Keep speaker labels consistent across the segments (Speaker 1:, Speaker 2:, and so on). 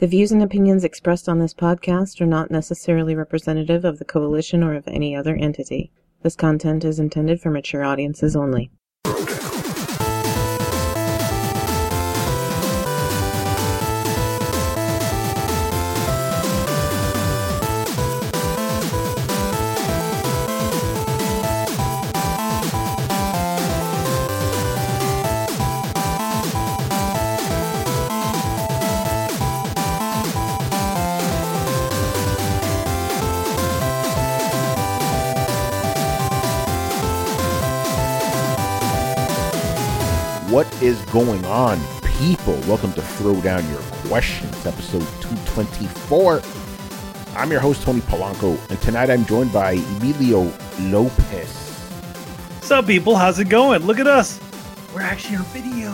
Speaker 1: The views and opinions expressed on this podcast are not necessarily representative of the Coalition or of any other entity. This content is intended for mature audiences only.
Speaker 2: What is going on, people? Welcome to Throw Down Your Questions, episode 224. I'm your host, Tony Polanco, and tonight I'm joined by Emilio Lopez.
Speaker 3: What's up, people? How's it going? Look at us. We're actually on video.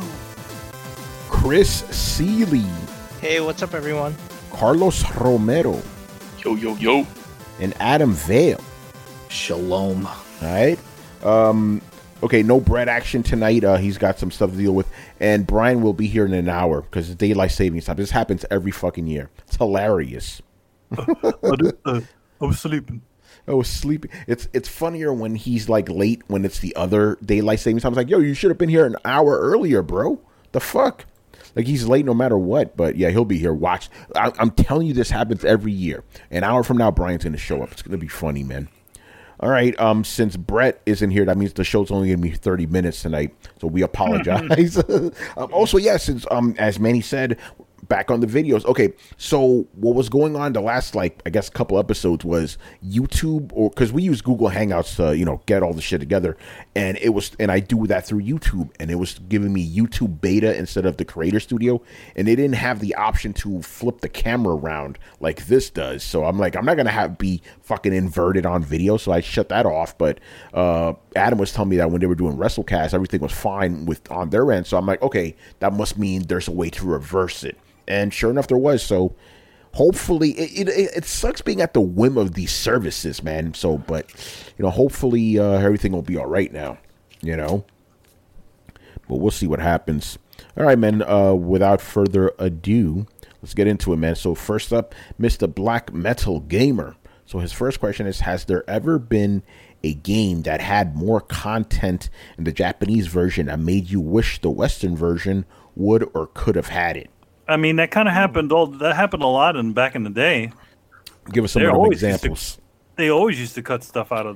Speaker 2: Chris Seeley.
Speaker 4: Hey, what's up, everyone?
Speaker 2: Carlos Romero.
Speaker 5: Yo, yo, yo.
Speaker 2: And Adam Vale.
Speaker 5: Shalom.
Speaker 2: All right. Okay, no Brett action tonight. He's got some stuff to deal with. And Brian will be here in an hour because it's daylight savings time. This happens every fucking year. It's hilarious.
Speaker 3: I was sleeping.
Speaker 2: I was sleeping. It's funnier when he's like late when it's the other daylight savings time. It's like, yo, you should have been here an hour earlier, bro. The fuck? Like, he's late no matter what. But yeah, he'll be here. Watch. I'm telling you, this happens every year. An hour from now, Brian's going to show up. It's going to be funny, man. All right, since Brett isn't here, that means the show's only going to be 30 minutes tonight, so we apologize. Also, since, as Manny said, back on the videos. Okay, so what was going on the last, couple episodes was YouTube, or because we use Google Hangouts to, get all the shit together, and I do that through YouTube, and it was giving me YouTube Beta instead of the Creator Studio, and they didn't have the option to flip the camera around like this does, so I'm like, I'm not going to be fucking inverted on video, so I shut that off, but Adam was telling me that when they were doing WrestleCast, everything was fine on their end, so I'm like, okay, that must mean there's a way to reverse it. And sure enough, there was. So hopefully, it sucks being at the whim of these services, man. So, but hopefully everything will be all right now. But we'll see what happens. All right, man. Without further ado, let's get into it, man. So first up, Mr. Black Metal Gamer. So his first question is: has there ever been a game that had more content in the Japanese version that made you wish the Western version would or could have had it?
Speaker 3: I mean, that kind of happened. That happened a lot back in the day.
Speaker 2: Give us some of the examples.
Speaker 3: They always used to cut stuff out of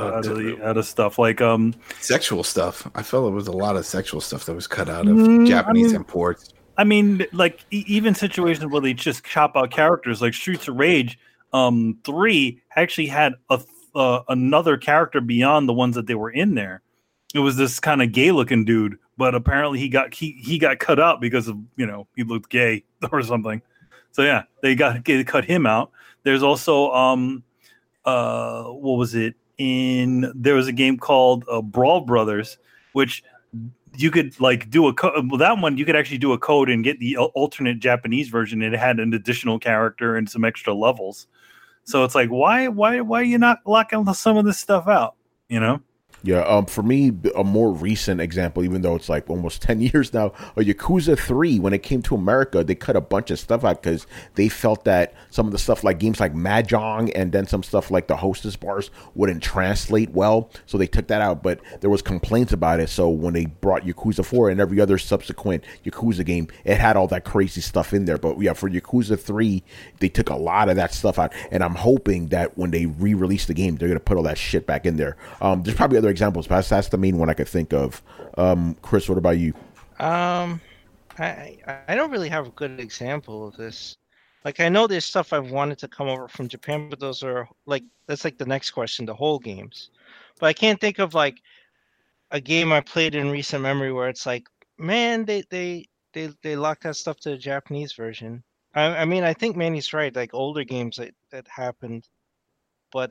Speaker 3: stuff like
Speaker 5: sexual stuff. I felt it was a lot of sexual stuff that was cut out of Japanese imports.
Speaker 3: I mean, like even situations where they just chop out characters, like Streets of Rage 3 actually had another character beyond the ones that they were in there. It was this kind of gay-looking dude, but apparently he got cut out because of he looked gay or something. So yeah, they cut him out. There's also what was it? There was a game called Brawl Brothers, which you could do a code. Well, that one you could actually do a code and get the alternate Japanese version. It had an additional character and some extra levels. So it's like, why are you not locking some of this stuff out?
Speaker 2: Yeah, for me, a more recent example, even though it's like almost 10 years now, Yakuza 3, when it came to America, they cut a bunch of stuff out because they felt that some of the stuff like games like Mahjong and then some stuff like the Hostess bars wouldn't translate well, so they took that out, but there was complaints about it, so when they brought Yakuza 4 and every other subsequent Yakuza game, it had all that crazy stuff in there, but yeah, for Yakuza 3, they took a lot of that stuff out, and I'm hoping that when they re-release the game, they're going to put all that shit back in there. There's probably other examples, but that's the main one I could think of. Chris, what about you?
Speaker 4: I don't really have a good example of this. Like, I know there's stuff I've wanted to come over from Japan, but those are that's the next question, the whole games. But I can't think of like a game I played in recent memory where it's like, man, they locked that stuff to the Japanese version. I mean, I think Manny's right. Like older games that happened, but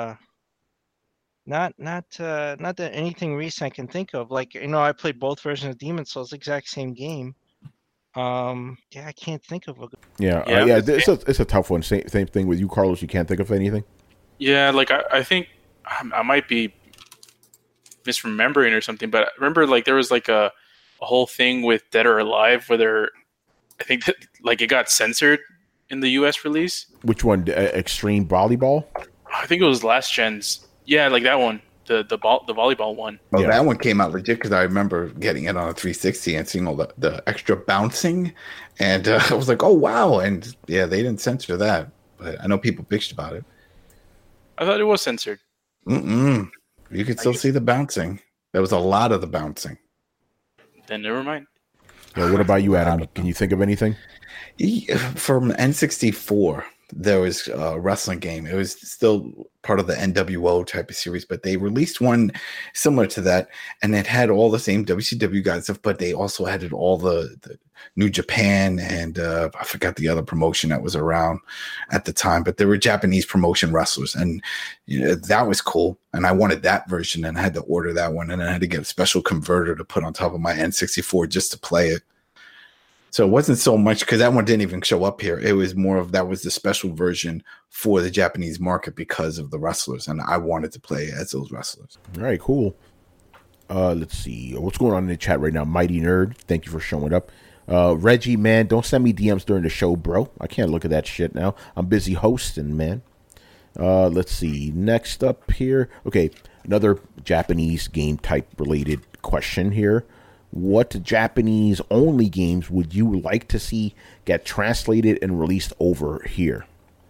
Speaker 4: not that anything recent I can think of. Like, I played both versions of Demon's Souls, exact same game. I can't think of a.
Speaker 2: It's a tough one. Same thing with you, Carlos. You can't think of anything.
Speaker 5: Yeah, like I think I might be misremembering or something, but I remember like there was like a whole thing with Dead or Alive where I think that like it got censored in the US release.
Speaker 2: Which one? Extreme Volleyball?
Speaker 5: I think it was last gen's. Yeah, like that one. The volleyball one.
Speaker 6: Oh,
Speaker 2: Yeah.
Speaker 6: that one came out legit because I remember getting it on a 360 and seeing all the extra bouncing, and I was like, "Oh wow!" And yeah, they didn't censor that, but I know people bitched about it.
Speaker 5: I thought it was censored.
Speaker 6: You could still see the bouncing. There was a lot of the bouncing.
Speaker 5: Then never mind.
Speaker 2: Yeah, what about you, Adam? Can you think of anything?
Speaker 6: From N64, there was a wrestling game. It was still part of the NWO type of series, but they released one similar to that, and it had all the same WCW guys stuff, but they also added all the New Japan and I forgot the other promotion that was around at the time, but they were Japanese promotion wrestlers, and that was cool. And I wanted that version, and I had to order that one, and I had to get a special converter to put on top of my N64 just to play it. So it wasn't so much because that one didn't even show up here. It was more of that was the special version for the Japanese market because of the wrestlers, and I wanted to play as those wrestlers.
Speaker 2: All right, cool. Let's see. What's going on in the chat right now? Mighty Nerd, thank you for showing up. Reggie, man, don't send me DMs during the show, bro. I can't look at that shit now. I'm busy hosting, man. Let's see. Next up here. Okay, another Japanese game type related question here. What Japanese-only games would you like to see get translated and released over here?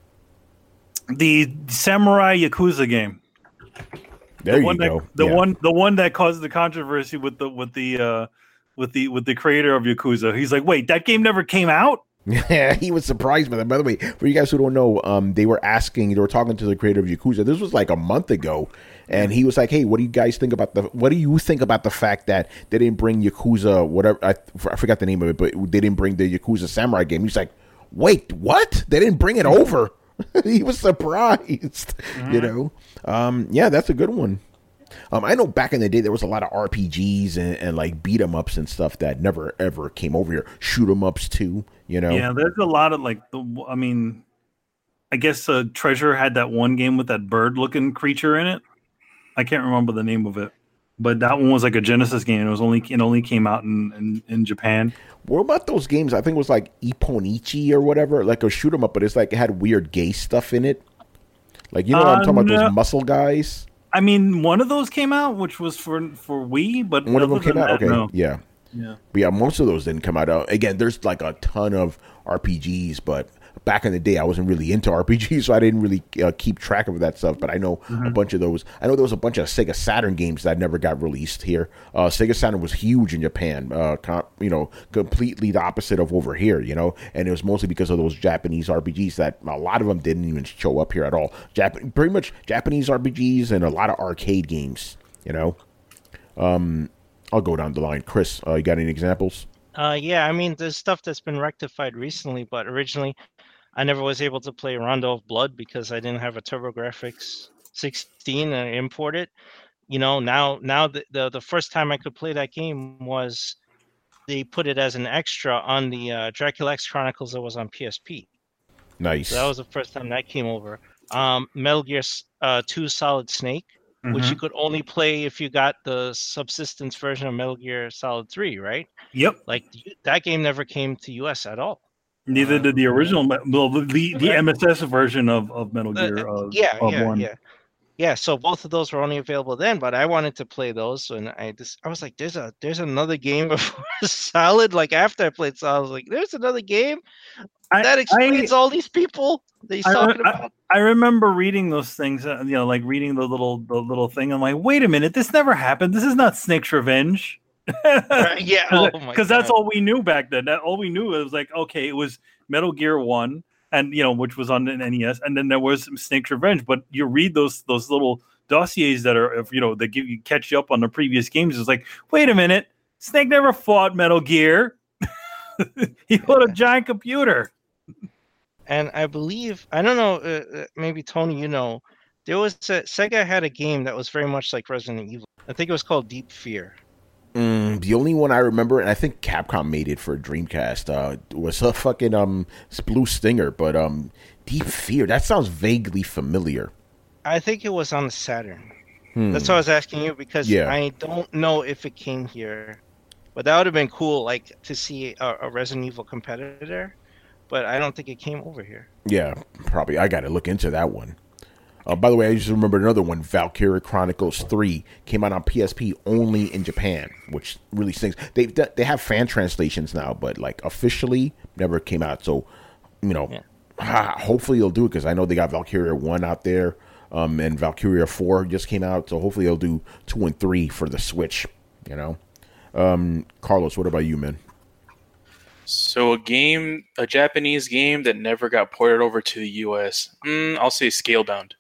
Speaker 3: The Samurai Yakuza game.
Speaker 2: There you go.
Speaker 3: The one that caused the controversy with the creator of Yakuza. He's like, wait, that game never came out?
Speaker 2: Yeah, he was surprised by that. By the way, for you guys who don't know, they were talking to the creator of Yakuza. This was like a month ago, and he was like, "Hey, what do you think about the fact that they didn't bring Yakuza, whatever? I forgot the name of it, but they didn't bring the Yakuza Samurai game." He's like, "Wait, what? They didn't bring it over?" He was surprised, Yeah, that's a good one. I know back in the day there was a lot of RPGs and like beat 'em ups and stuff that never ever came over here. Shoot 'em ups too, Yeah,
Speaker 3: there's a lot of I guess Treasure had that one game with that bird looking creature in it. I can't remember the name of it, but that one was like a Genesis game. It only came out in Japan.
Speaker 2: What about those games? I think it was like Ipponichi or whatever, like a shoot 'em up, but it's like it had weird gay stuff in it. Like what I'm talking about, those muscle guys.
Speaker 3: I mean, one of those came out, which was for Wii, but
Speaker 2: one of them came out. Okay,
Speaker 3: no.
Speaker 2: Yeah. But yeah, most of those didn't come out. Again, there's like a ton of RPGs, but back in the day, I wasn't really into RPGs, so I didn't really keep track of that stuff. But I know a bunch of those. I know there was a bunch of Sega Saturn games that never got released here. Sega Saturn was huge in Japan, completely the opposite of over here, and it was mostly because of those Japanese RPGs that a lot of them didn't even show up here at all. Pretty much Japanese RPGs and a lot of arcade games, I'll go down the line. Chris, you got any examples?
Speaker 4: Yeah, I mean, there's stuff that's been rectified recently, but originally I never was able to play Rondo of Blood because I didn't have a TurboGrafx 16 and import it. Now the first time I could play that game was they put it as an extra on the Dracula X Chronicles that was on PSP.
Speaker 2: Nice.
Speaker 4: So that was the first time that came over. Metal Gear 2 Solid Snake, which you could only play if you got the subsistence version of Metal Gear Solid 3, right?
Speaker 3: Yep.
Speaker 4: Like that game never came to US at all.
Speaker 3: Neither did the original, the MSS version of Metal Gear.
Speaker 4: Yeah. So both of those were only available then, but I wanted to play those, and I was like, "There's another game before Solid." Like after I played Solid, I was like, "There's another game that explains all these people that he's talking about."
Speaker 3: I remember reading those things, like reading the little thing. I'm like, "Wait a minute, this never happened. This is not Snake's Revenge."
Speaker 4: Yeah,
Speaker 3: because that's all we knew back then. All we knew was like, okay, it was Metal Gear 1, and which was on the NES, and then there was Snake's Revenge. But you read those little dossiers that are, that catch you up on the previous games. It's like, wait a minute, Snake never fought Metal Gear. He fought a giant computer.
Speaker 4: And I believe, I don't know, maybe Tony, there was Sega had a game that was very much like Resident Evil. I think it was called Deep Fear.
Speaker 2: The only one I remember, and I think Capcom made it for Dreamcast, was a fucking Blue Stinger. But Deep Fear, that sounds vaguely familiar.
Speaker 4: I think it was on the Saturn. That's why I was asking you, because I don't know if it came here. But that would have been cool, like to see a Resident Evil competitor. but I don't think it came over here.
Speaker 2: Yeah, probably. I got to look into that one. By the way, I just remembered another one. Valkyria Chronicles 3 came out on PSP only in Japan, which really stinks. They have fan translations now, but like officially never came out. So, hopefully they'll do it because I know they got Valkyria 1 out there, and Valkyria 4 just came out. So hopefully they'll do 2 and 3 for the Switch. Carlos, what about you, man?
Speaker 5: So a Japanese game that never got ported over to the US. I'll say Scalebound.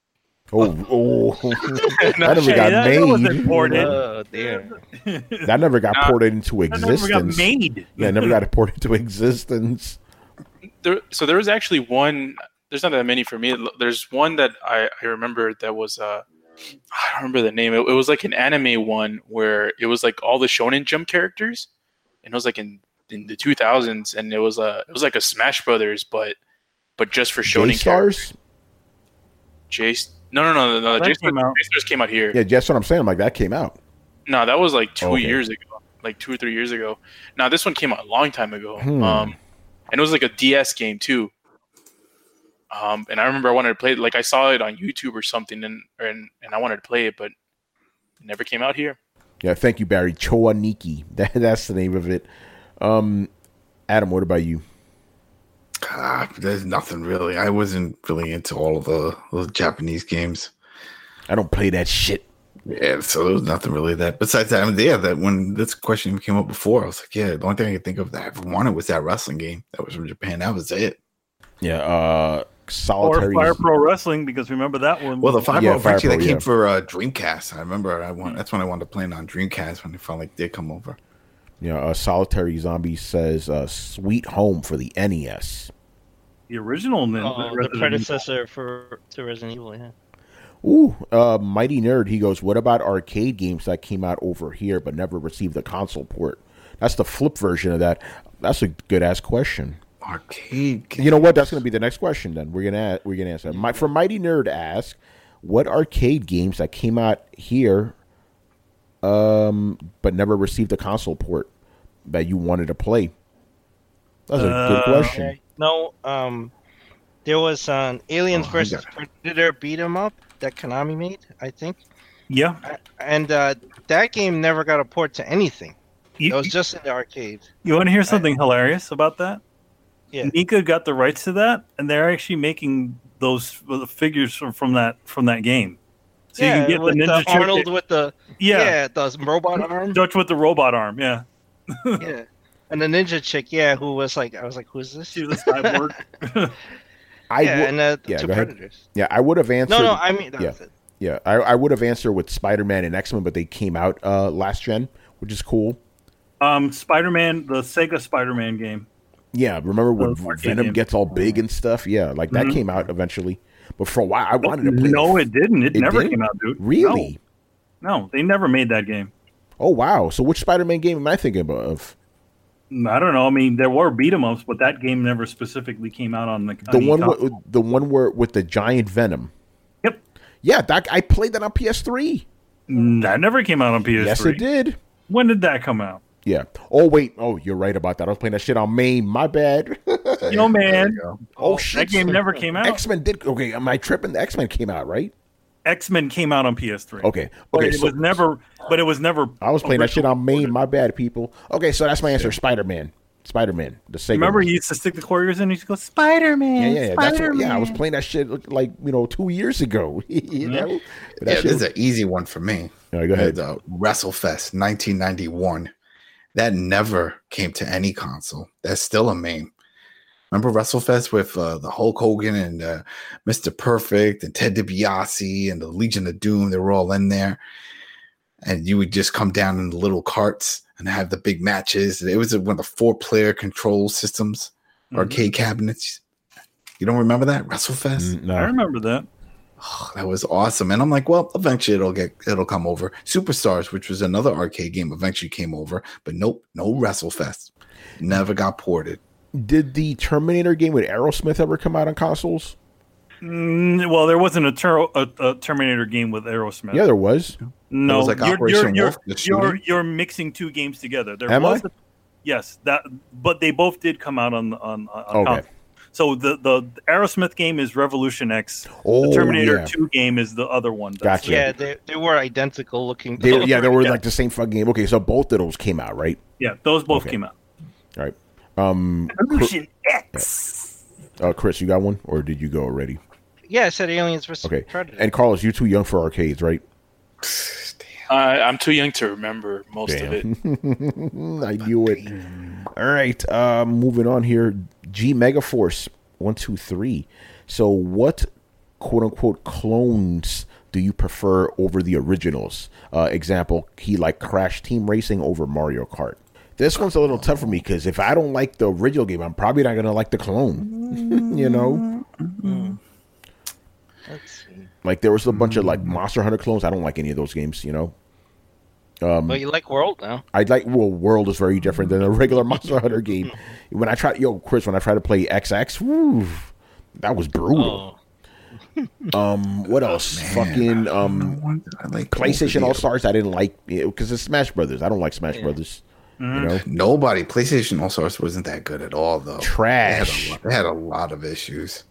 Speaker 2: That never got made.
Speaker 3: That wasn't ported.
Speaker 4: Oh, dear.
Speaker 2: That never got ported into existence.
Speaker 3: That never got made.
Speaker 2: Yeah, it never got ported into existence.
Speaker 5: There was actually one. There's not that many for me. There's one that I remember that was I don't remember the name. It was like an anime one where it was like all the Shonen Jump characters, and it was like in the 2000s, and it was like a Smash Brothers, but just for Shonen
Speaker 2: Stars.
Speaker 5: No. J-Stars came out here.
Speaker 2: Yeah, that's what I'm saying. Like that came out.
Speaker 5: No, that was like 2 years ago, like 2 or 3 years ago. Now this one came out a long time ago, and it was like a DS game too. And I remember I wanted to play it. Like I saw it on YouTube or something, and I wanted to play it, but it never came out here.
Speaker 2: Yeah, thank you, Barry. Choa Nikki. That's the name of it. Adam, what about you?
Speaker 6: There's nothing really. I wasn't really into all of the Japanese games.
Speaker 2: I don't play that shit.
Speaker 6: Yeah, so there was nothing really that. Besides that, that when this question came up before, I was like, the only thing I could think of that I ever wanted was that wrestling game that was from Japan. That was it.
Speaker 2: Yeah, Solitary.
Speaker 3: Or Fire Pro Wrestling, because remember that one.
Speaker 6: Well, the Fire Pro actually that came for Dreamcast. I remember that's when I wanted to play it on Dreamcast when it finally did come over.
Speaker 2: Yeah, Solitary Zombie says Sweet Home for the NES.
Speaker 3: The original
Speaker 4: the predecessor to Resident Evil, yeah.
Speaker 2: Ooh, Mighty Nerd, he goes, what about arcade games that came out over here but never received a console port? That's the flip version of that. That's a good-ass question.
Speaker 6: Arcade games.
Speaker 2: You know what? That's going to be the next question then. We're gonna answer. From Mighty Nerd asks, what arcade games that came out here but never received a console port that you wanted to play? That's a good question.
Speaker 4: Okay. No, there was an Aliens vs. Predator beat 'em up that Konami made, I think.
Speaker 3: Yeah.
Speaker 4: And that game never got a port to anything. It was just in the arcade.
Speaker 3: You want to hear something hilarious about that?
Speaker 4: Yeah.
Speaker 3: Nika got the rights to that, and they're actually making those figures from that game. So you can get the Ninja
Speaker 4: Arnold with the the robot arm.
Speaker 3: Dutch with the robot arm, yeah.
Speaker 4: Yeah. And the ninja chick, who was like, I was like, who's this?
Speaker 3: She was a cyborg.
Speaker 4: Two Predators.
Speaker 2: Yeah, I would have answered.
Speaker 4: No, I mean, that's it.
Speaker 2: Yeah, I would have answered with Spider-Man and X-Men, but they came out last gen, which is cool.
Speaker 3: Spider-Man, the Sega Spider-Man game.
Speaker 2: Yeah, remember when Venom gets all big and stuff? Yeah, like that came out eventually. But for a while, I wanted to play.
Speaker 3: No, it didn't. It never came out, dude.
Speaker 2: Really?
Speaker 3: No, they never made that game.
Speaker 2: Oh, wow. So which Spider-Man game am I thinking of?
Speaker 3: I don't know. I mean, there were beat 'em ups, but that game never specifically came out on
Speaker 2: the one where with the giant Venom.
Speaker 3: Yep.
Speaker 2: Yeah, I played that on PS3.
Speaker 3: That never came out on PS3.
Speaker 2: Yes, it did.
Speaker 3: When did that come out?
Speaker 2: Yeah. Oh wait. Oh, you're right about that. I was playing that shit on MAME. My bad.
Speaker 3: Yo, man.
Speaker 2: Oh shit.
Speaker 3: That game never came out.
Speaker 2: X-Men did. Okay, am I tripping? The X-Men came out, right?
Speaker 3: X-Men came out on PS3.
Speaker 2: Okay.
Speaker 3: But it was never.
Speaker 2: I was playing that shit on MAME. My bad, people. Okay, so that's my answer. Spider-Man, the Sega.
Speaker 3: Remember, you used to stick the quarters in. And you used to go Spider-Man.
Speaker 2: Yeah.
Speaker 3: Spider-Man.
Speaker 2: I was playing that shit like 2 years ago. You know.
Speaker 6: This is an easy one for me.
Speaker 2: All right, go ahead.
Speaker 6: WrestleFest 1991. That never came to any console. That's still a meme. Remember WrestleFest with the Hulk Hogan and Mr. Perfect and Ted DiBiase and the Legion of Doom? They were all in there. And you would just come down in the little carts and have the big matches. It was one of the 4-player control systems, arcade cabinets. You don't remember that? WrestleFest?
Speaker 2: No.
Speaker 3: I remember that.
Speaker 6: Oh, that was awesome. And I'm like, well, eventually it'll come over. Superstars, which was another arcade game, eventually came over. But nope, no WrestleFest. Never got ported.
Speaker 2: Did the Terminator game with Aerosmith ever come out on consoles?
Speaker 3: Well, there wasn't a Terminator game with Aerosmith.
Speaker 2: Yeah, there was.
Speaker 3: No,
Speaker 6: was like Operation Wolf.
Speaker 3: You're mixing two games together.
Speaker 2: Am I?
Speaker 3: Yes, but they both did come out on
Speaker 2: Okay.
Speaker 3: console. So the Aerosmith game is Revolution X.
Speaker 2: Oh,
Speaker 3: The Terminator
Speaker 2: yeah.
Speaker 3: 2 game is the other one.
Speaker 2: Gotcha.
Speaker 4: Yeah, they were identical looking.
Speaker 2: They were like the same fucking game. Okay, so both of those came out, right?
Speaker 3: Yeah, those both
Speaker 2: Okay.
Speaker 3: came out.
Speaker 2: All right.
Speaker 3: Revolution X.
Speaker 2: Chris, you got one, or did you go already?
Speaker 4: Yeah, I said Aliens vs.
Speaker 2: Okay.
Speaker 4: Predator.
Speaker 2: And Carlos, you're too young for arcades, right?
Speaker 5: I'm too young to remember most of it.
Speaker 2: I knew it. All right. Moving on here. G Megaforce 123. So, what quote unquote clones do you prefer over the originals? Example, he liked Crash Team Racing over Mario Kart. This one's a little tough for me because if I don't like the original game, I'm probably not going to like the clone. You know?
Speaker 4: Let's see.
Speaker 2: Like, there was a bunch of, like, Monster Hunter clones. I don't like any of those games, you know?
Speaker 4: But you like World now?
Speaker 2: World is very different than a regular Monster Hunter game. When I tried to play XX, woo, that was brutal. What else? Fucking PlayStation All Stars. I didn't like because it's Smash Brothers. I don't like Smash Brothers. You know,
Speaker 6: Nobody. PlayStation All Stars wasn't that good at all, though.
Speaker 2: Trash.
Speaker 6: They had a lot of issues.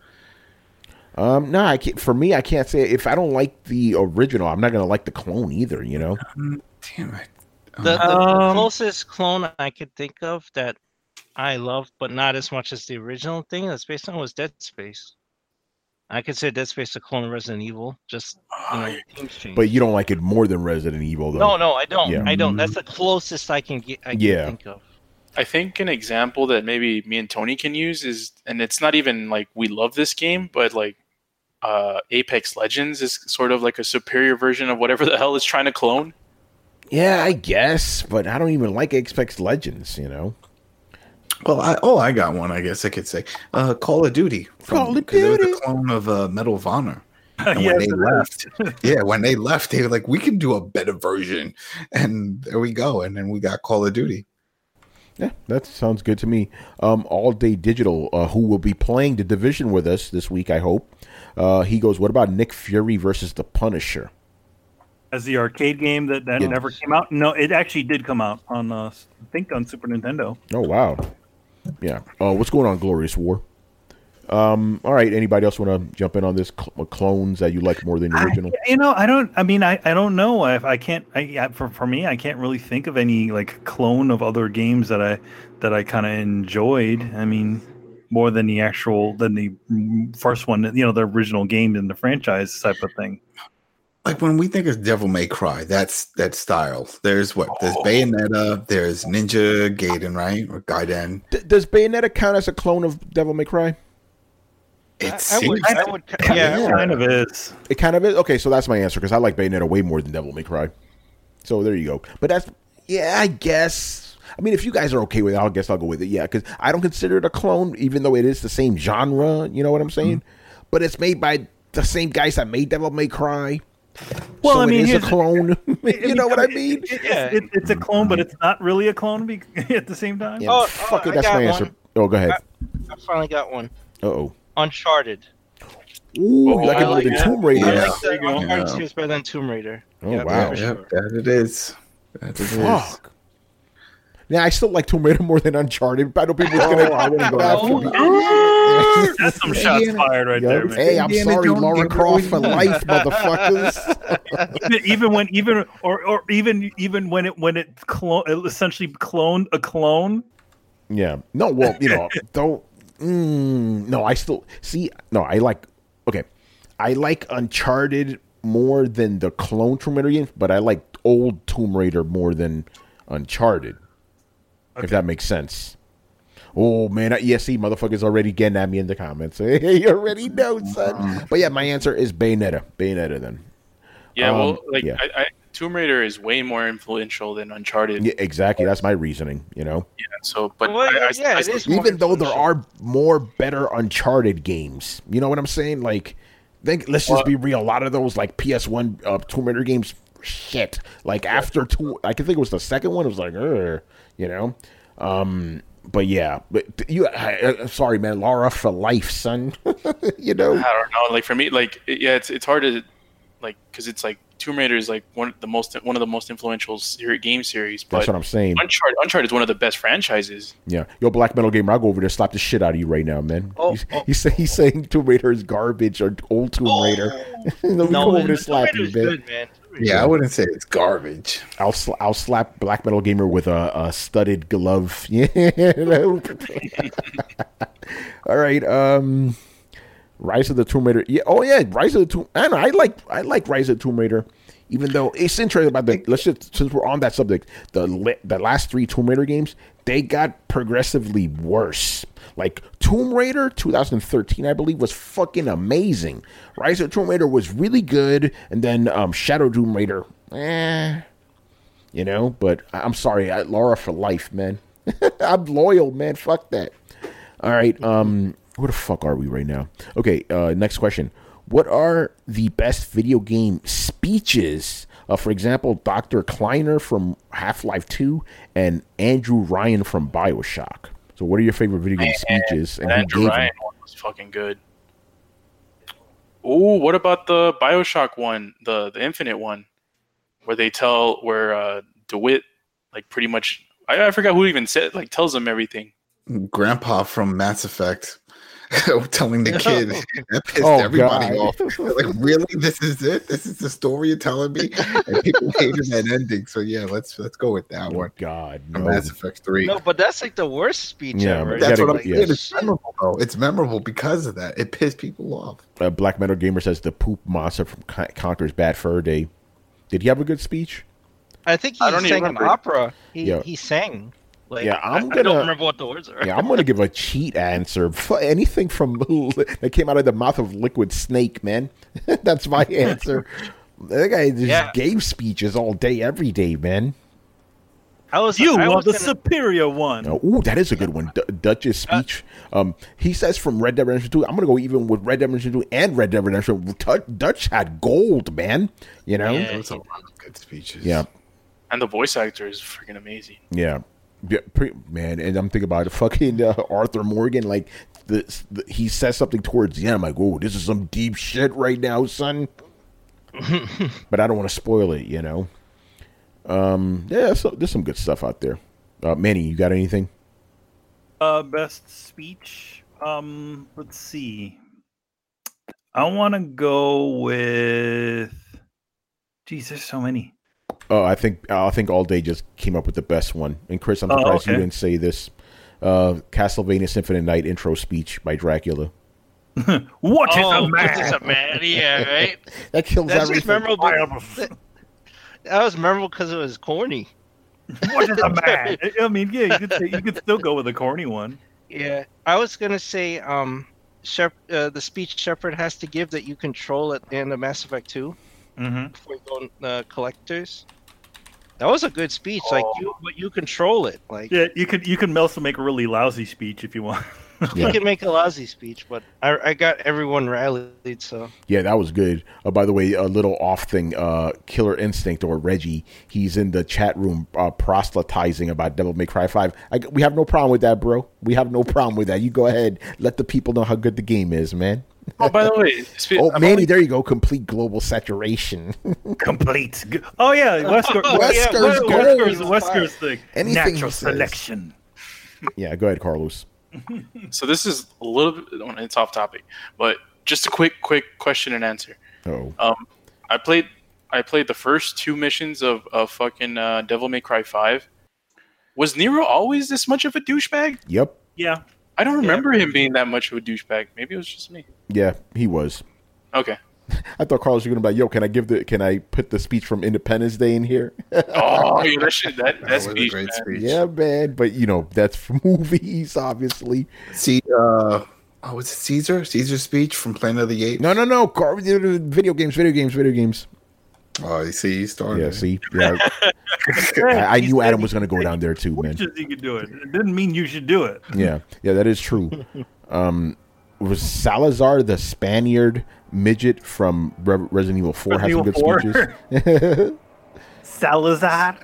Speaker 2: No, I can't, for me, I can't say if I don't like the original, I'm not gonna like the clone either. You know.
Speaker 6: Damn it.
Speaker 4: The closest clone I could think of that I loved, but not as much as the original thing that's based on was Dead Space. I consider Dead Space a clone of Resident Evil. Just themes change.
Speaker 2: But you don't like it more than Resident Evil, though.
Speaker 4: No, I don't.
Speaker 2: Yeah.
Speaker 4: I don't. That's the closest I can get. I can think of.
Speaker 5: I think an example that maybe me and Tony can use is, and it's not even like we love this game, but like Apex Legends is sort of like a superior version of whatever the hell it's trying to clone.
Speaker 2: Yeah, I guess, but I don't even like Apex Legends. You know.
Speaker 6: Well, I got one. I guess I could say Call of Duty.
Speaker 2: Call of
Speaker 6: 'cause it was
Speaker 2: Duty.
Speaker 6: a clone of Medal of Honor. And
Speaker 3: Yes,
Speaker 6: when they
Speaker 3: it
Speaker 6: left, when they left, they were like, "We can do a better version," and there we go. And then we got Call of Duty.
Speaker 2: Yeah, that sounds good to me. All Day Digital, who will be playing The Division with us this week, I hope. He goes, what about Nick Fury versus The Punisher?
Speaker 3: As the arcade game that never came out? No, it actually did come out on, I think, on Super Nintendo.
Speaker 2: Oh, wow. Yeah. What's going on, Glorious War? All right. Anybody else want to jump in on this clones that you like more than the original?
Speaker 3: I don't know. I can't. For me, I can't really think of any like clone of other games that I kind of enjoyed. I mean, more than the first one. You know, the original game in the franchise type of thing.
Speaker 6: Like when we think of Devil May Cry, that's that style. There's Bayonetta, there's Ninja Gaiden, right? Or Gaiden.
Speaker 2: Does Bayonetta count as a clone of Devil May Cry?
Speaker 6: It
Speaker 4: I would. Yeah,
Speaker 3: It kind of is.
Speaker 2: It kind of is? Okay, so that's my answer, because I like Bayonetta way more than Devil May Cry. So there you go. But I guess. I mean, if you guys are okay with it, I guess I'll go with it. Yeah, because I don't consider it a clone, even though it is the same genre. You know what I'm saying? Mm-hmm. But it's made by the same guys that made Devil May Cry.
Speaker 3: Well,
Speaker 2: so
Speaker 3: I mean,
Speaker 2: it is a clone. You know what I mean?
Speaker 3: It's a clone, but it's not really a clone at the same time.
Speaker 2: Yeah, fuck it, that's my answer. Oh, go ahead.
Speaker 4: I finally got one.
Speaker 2: Uh-oh.
Speaker 4: Uncharted.
Speaker 2: Ooh, you like it more than Tomb Raider.
Speaker 4: I like the Uncharted series better than Tomb Raider.
Speaker 2: Oh,
Speaker 4: Yeah,
Speaker 2: wow.
Speaker 4: for
Speaker 6: Yeah,
Speaker 4: sure.
Speaker 6: that it is. That it is.
Speaker 2: Fuck. Now, I still like Tomb Raider more than Uncharted. I know people are going to go after me.
Speaker 3: That's some shots fired right there, man.
Speaker 2: Hey, I'm sorry, Laura Croft for life, motherfuckers.
Speaker 3: even when it essentially cloned a clone.
Speaker 2: Yeah. No, well, don't. No, I still see. No, I like. Okay, I like Uncharted more than the clone Tomb Raider games, but I like old Tomb Raider more than Uncharted. Okay. If that makes sense. Oh man, see, motherfuckers already getting at me in the comments. Hey, you already know, son. But yeah, my answer is Bayonetta. Bayonetta, then.
Speaker 5: Yeah, Tomb Raider is way more influential than Uncharted.
Speaker 2: Yeah, exactly. That's my reasoning. Yeah.
Speaker 5: So, but
Speaker 4: it is more
Speaker 2: even though there
Speaker 4: influential.
Speaker 2: are more better Uncharted games, you know what I'm saying? Like, let's just be real. A lot of those like PS1 Tomb Raider games, shit. Like after two, I can think it was the second one. It was like, But yeah, sorry, man, Laura for life, son.
Speaker 5: I don't know. Like for me, like it's hard to like because it's like Tomb Raider is like one of the most influential game series. But
Speaker 2: That's what I'm saying.
Speaker 5: Uncharted is one of the best franchises.
Speaker 2: Yeah, yo, Black Metal Gamer, I'll go over there, slap the shit out of you right now, man.
Speaker 4: Oh,
Speaker 2: He's saying Tomb Raider is garbage or old Tomb Raider. Let me go over there, slap you, man.
Speaker 4: Good, man.
Speaker 6: Yeah, I wouldn't say it's garbage.
Speaker 2: I'll slap Black Metal Gamer with a studded glove. Yeah. All right. Rise of the Tomb Raider. Yeah. Oh yeah, Rise of the Tomb. I know. I like Rise of the Tomb Raider. Even though it's interesting about since we're on that subject, the last 3 Tomb Raider games, they got progressively worse. Like Tomb Raider 2013, I believe, was fucking amazing. Rise of the Tomb Raider was really good, and then Shadow Tomb Raider, But I'm sorry, Laura for life, man. I'm loyal, man. Fuck that. All right, where the fuck are we right now? Okay, next question. What are the best video game speeches? For example, Dr. Kleiner from Half-Life 2 and Andrew Ryan from BioShock. So what are your favorite video game speeches? And
Speaker 5: Andrew Ryan one was fucking good. Oh, what about the BioShock one, the Infinite one, where DeWitt, like pretty much, I forgot who even said, like tells them everything.
Speaker 6: Grandpa from Mass Effect telling the kid that pissed everybody off. Like, really? This is it? This is the story you're telling me? And people hated that ending. So yeah, let's go with that one.
Speaker 2: God, no.
Speaker 6: Mass Effect 3.
Speaker 4: No, but that's like the worst speech ever.
Speaker 6: That's what I'm saying. It's memorable though. It's memorable because of that. It pissed people off.
Speaker 2: Black Metal Gamer says the poop monster from Conker's Bad Fur Day. Did he have a good speech?
Speaker 4: I think he sang an opera. He sang. Like, I don't remember what the words are.
Speaker 2: Yeah, I'm gonna give a cheat answer. Anything from that came out of the mouth of Liquid Snake, man. That's my answer. That guy just gave speeches all day, every day, man.
Speaker 3: I was the superior one.
Speaker 2: Ooh, that is a good one. Dutch's speech. He says from Red Dead Redemption 2. I'm gonna go even with Red Dead Redemption 2 and Red Dead Redemption. Dutch had gold, man. You know,
Speaker 6: there was a lot of good speeches.
Speaker 2: Yeah,
Speaker 5: and the voice actor is freaking amazing.
Speaker 2: Yeah. Yeah, man, and I'm thinking about fucking Arthur Morgan. Like, he says something towards the end. I'm like, oh, this is some deep shit right now, son. But I don't want to spoil it, you know. Yeah, so there's some good stuff out there. Manny, you got anything?
Speaker 3: Best speech. Let's see. I want to go with. Geez, there's so many.
Speaker 2: Oh, I think All Day just came up with the best one. And Chris, I'm surprised you didn't say this. Castlevania Symphony of Night intro speech by Dracula.
Speaker 3: What is a man?
Speaker 4: What is a man? Yeah, right.
Speaker 2: That kills everything.
Speaker 4: Just memorable. That was memorable because it was corny.
Speaker 3: What is a man? I mean, yeah, you could still go with a corny one.
Speaker 4: Yeah, I was gonna say, the speech Shepard has to give that you control at the end of Mass Effect 2. Before you go on collectors. That was a good speech. Like you control it. Like
Speaker 3: you can also make a really lousy speech if you want.
Speaker 4: You can make a lousy speech, but I got everyone rallied. So
Speaker 2: yeah, that was good. By the way, a little off thing. Killer Instinct or Reggie, he's in the chat room proselytizing about Devil May Cry 5. We have no problem with that, bro. We have no problem with that. You go ahead, let the people know how good the game is, man.
Speaker 5: Oh, by the way,
Speaker 2: Manny, there you go. Complete global saturation.
Speaker 3: Complete. Oh yeah, Wesker's thing.
Speaker 2: Anything
Speaker 3: natural selection.
Speaker 2: Yeah, go ahead, Carlos.
Speaker 5: So this is a little bit. It's off topic, but just a quick question and answer.
Speaker 2: Oh.
Speaker 5: I played the first 2 missions of fucking Devil May Cry 5. Was Nero always this much of a douchebag?
Speaker 2: Yep.
Speaker 3: Yeah.
Speaker 5: I don't remember him being that much of a douchebag. Maybe it was just me.
Speaker 2: Yeah, he was.
Speaker 5: Okay.
Speaker 2: I thought Carlos was going to be like, yo, can I put the speech from Independence Day in here?
Speaker 5: Oh, yeah, that speech,
Speaker 6: was a great speech.
Speaker 2: Yeah, man. But, that's for movies, obviously.
Speaker 6: See, was it Caesar? Caesar's speech from Planet of the Apes?
Speaker 2: No. Video games.
Speaker 6: Oh, you see, you started.
Speaker 2: Yeah, see? Yeah. I knew Adam was going to go down there too, man.
Speaker 3: You could do it. It didn't mean you should do it.
Speaker 2: Yeah, that is true. Was Salazar the Spaniard midget from Resident Evil 4 had some good speeches?
Speaker 3: Salazar?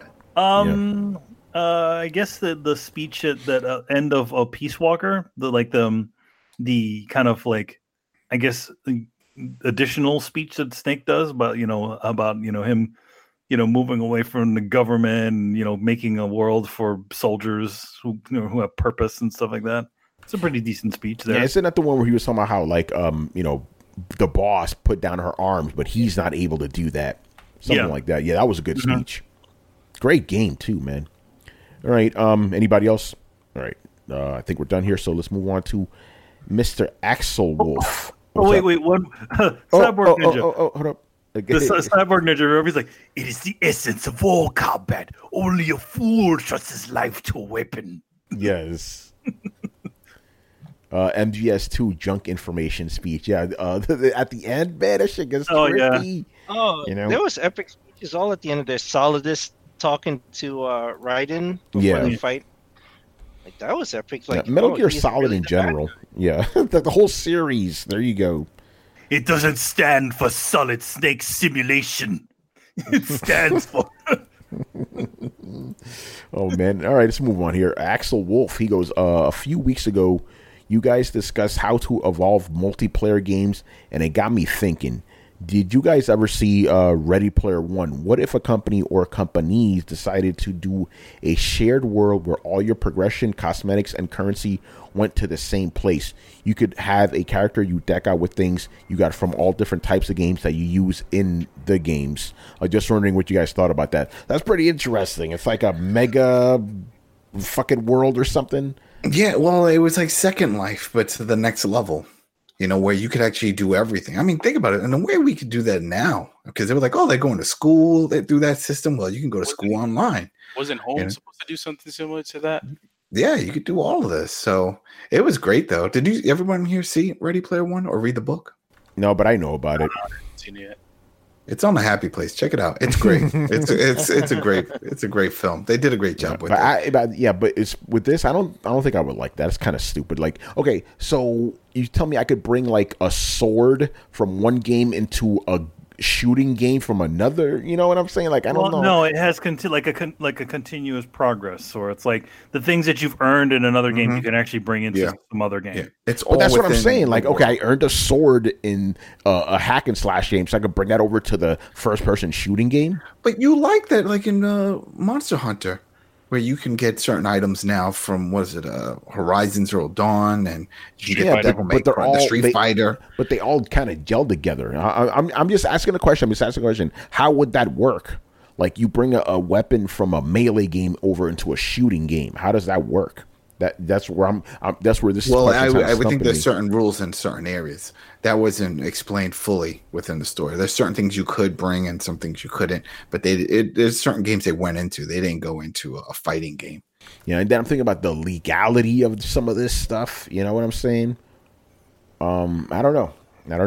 Speaker 3: I guess the speech at that end of Peace Walker, the kind of like, I guess additional speech that Snake does, but about him, moving away from the government and making a world for soldiers who have purpose and stuff like that. It's a pretty decent speech there.
Speaker 2: Yeah, isn't that the one where he was talking about how the boss put down her arms, but he's not able to do that, something like that. Yeah, that was a good speech. Great game too, man. All right, anybody else? All right, I think we're done here. So let's move on to Mr. Axel Wolf.
Speaker 3: Wait, one Cyborg Ninja.
Speaker 2: Hold up.
Speaker 3: The Cyborg Ninja, he's like, it is the essence of all combat. Only a fool trusts his life to a weapon.
Speaker 2: Yes. MGS2 junk information speech. Yeah, at the end, man, that shit gets trippy.
Speaker 4: Oh, there was epic speeches all at the end of this. Solidus talking to Raiden before the fight. Like, that was epic. Like
Speaker 2: Metal Gear Solid really in general. Yeah, the whole series. There you go.
Speaker 3: It doesn't stand for Solid Snake Simulation. It stands for...
Speaker 2: Oh, man. All right, let's move on here. Axel Wolf, he goes, a few weeks ago, you guys discussed how to evolve multiplayer games, and it got me thinking. Did you guys ever see Ready Player One? What if a company or companies decided to do a shared world where all your progression, cosmetics, and currency went to the same place? You could have a character you deck out with things you got from all different types of games that you use in the games. I'm just wondering what you guys thought about that. That's pretty interesting. It's like a mega fucking world or something.
Speaker 6: Yeah, well, it was like Second Life, but to the next level. Where you could actually do everything. I mean, think about it. In a way, we could do that now. Because they were like, they're going to school through that system. Well, you can go to school online.
Speaker 5: Wasn't Home supposed to do something similar to that?
Speaker 6: Yeah, you could do all of this. So it was great, though. Did everyone here see Ready Player One or read the book?
Speaker 2: No, but I know about it.
Speaker 5: I haven't seen it yet.
Speaker 6: It's on the Happy Place. Check it out. It's great. it's a great film. They did a great job with it.
Speaker 2: But it's with this. I don't think I would like that. It's kind of stupid. Like, okay, so you tell me I could bring like a sword from one game into a shooting game from another. You know what I'm saying? Like, I don't know.
Speaker 3: No, it has like a continuous progress, or it's like the things that you've earned in another game you can actually bring into some other game.
Speaker 6: Yeah. It's
Speaker 2: all. But that's what I'm saying. Like, okay, I earned a sword in a hack and slash game, so I could bring that over to the first person shooting game.
Speaker 6: But you like that, like in Monster Hunter, where you can get certain items now from Horizon Zero Dawn, and you can get the Street Fighter.
Speaker 2: But they all kind of gel together. I'm just asking a question. How would that work? Like, you bring a weapon from a melee game over into a shooting game. How does that work? That's where that's where this.
Speaker 6: Well, I would think there's certain rules in certain areas that wasn't explained fully within the story. There's certain things you could bring and some things you couldn't. But there's certain games they went into. They didn't go into a fighting game.
Speaker 2: Yeah, and then I'm thinking about the legality of some of this stuff. You know what I'm saying? I don't know.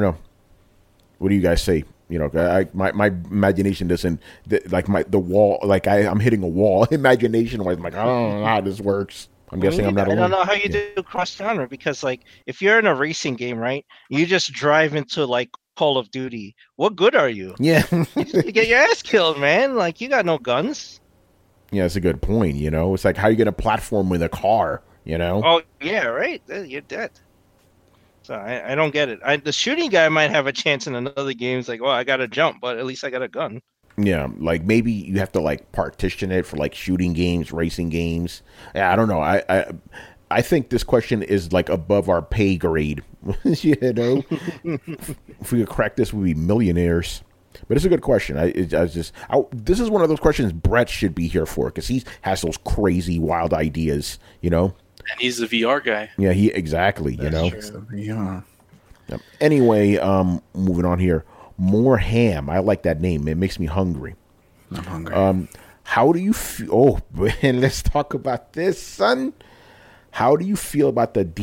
Speaker 2: What do you guys say? My imagination doesn't the wall. Like I'm hitting a wall. Imagination wise, I'm like, I don't know how this works. I'm guessing I'm not alone.
Speaker 4: I don't know how you do cross genre, because like if you're in a racing game, right, you just drive into like Call of Duty. What good are you?
Speaker 2: Yeah,
Speaker 4: you get your ass killed, man. Like, you got no guns.
Speaker 2: Yeah, that's a good point. It's like, how you get a platform with a car?
Speaker 4: Oh yeah, right. You're dead. So I don't get it. The shooting guy might have a chance in another game. It's like, well, I got to jump, but at least I got a gun.
Speaker 2: Yeah, like maybe you have to like partition it for like shooting games, racing games. Yeah, I don't know. I think this question is like above our pay grade. If we could crack this, we'd be millionaires. But it's a good question. This is one of those questions Brett should be here for, because he has those crazy, wild ideas.
Speaker 5: And he's the VR guy.
Speaker 2: Yeah, exactly.
Speaker 6: Yeah.
Speaker 2: Anyway, moving on here. More Ham. I like that name. It makes me hungry.
Speaker 6: I'm hungry.
Speaker 2: How do you feel? Oh, man, let's talk about this, son. How do you feel about the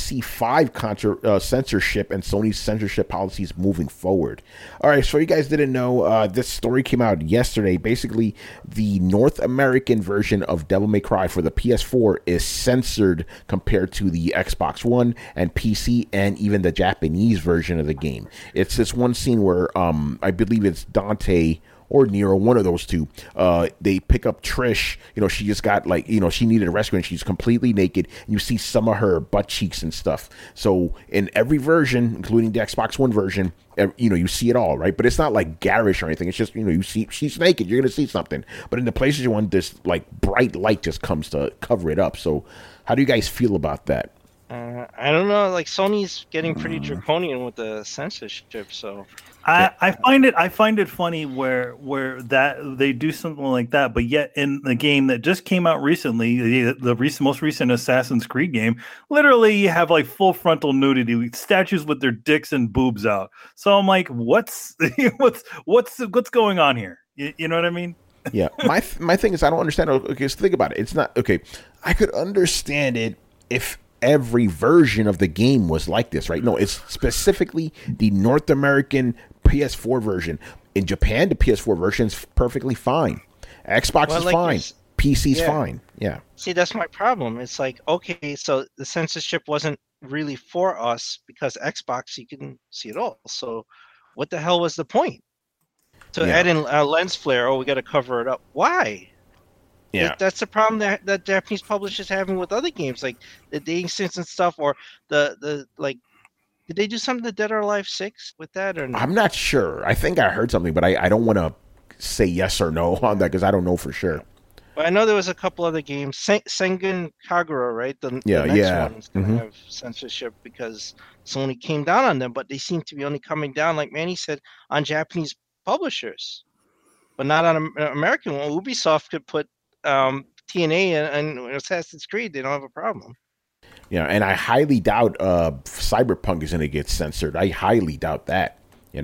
Speaker 2: DMC5 censorship and Sony's censorship policies moving forward? All right, so you guys didn't know, this story came out yesterday. Basically, the North American version of Devil May Cry for the PS4 is censored compared to the Xbox One and PC and even the Japanese version of the game. It's this one scene where I believe it's Dante or Nero, one of those two. They pick up Trish. She just got she needed a rescue and she's completely naked. And you see some of her butt cheeks and stuff. So in every version, including the Xbox One version, you see it all, right? But it's not like garish or anything. It's just, you see she's naked. You're going to see something. But in the PlayStation 1, this like bright light just comes to cover it up. So how do you guys feel about that?
Speaker 4: I don't know. Like Sony's getting pretty draconian with the censorship, so
Speaker 3: I find it funny where that they do something like that, but yet in the game that just came out recently, the most recent Assassin's Creed game, literally you have like full frontal nudity, statues with their dicks and boobs out. So I'm like, what's going on here? You know what I mean?
Speaker 2: Yeah, my thing is I don't understand. Okay, so think about it. It's not okay. I could understand it if every version of the game was like this, right? No, it's specifically the North American PS4 version. In Japan, the PS4 version's perfectly fine. Xbox is fine. PC's fine. Yeah.
Speaker 4: See, that's my problem. It's like, okay, so the censorship wasn't really for us because Xbox, you can see it all. So what the hell was the point? To add in lens flare, we got to cover it up. Why? Yeah, that's the problem that Japanese publishers having with other games, like the dating sims and stuff, or the like. Did they do something to Dead or Alive 6 with that, or no?
Speaker 2: I'm not sure. I think I heard something, but I don't want to say yes or no on that because I don't know for sure.
Speaker 4: But I know there was a couple other games, Sengen Kagura, right? The next one's gonna have censorship because Sony came down on them, but they seem to be only coming down, like Manny said, on Japanese publishers, but not on American one. Ubisoft could put TNA and Assassin's Creed, they don't have a problem.
Speaker 2: Yeah, and I highly doubt Cyberpunk is going to get censored. I highly doubt that,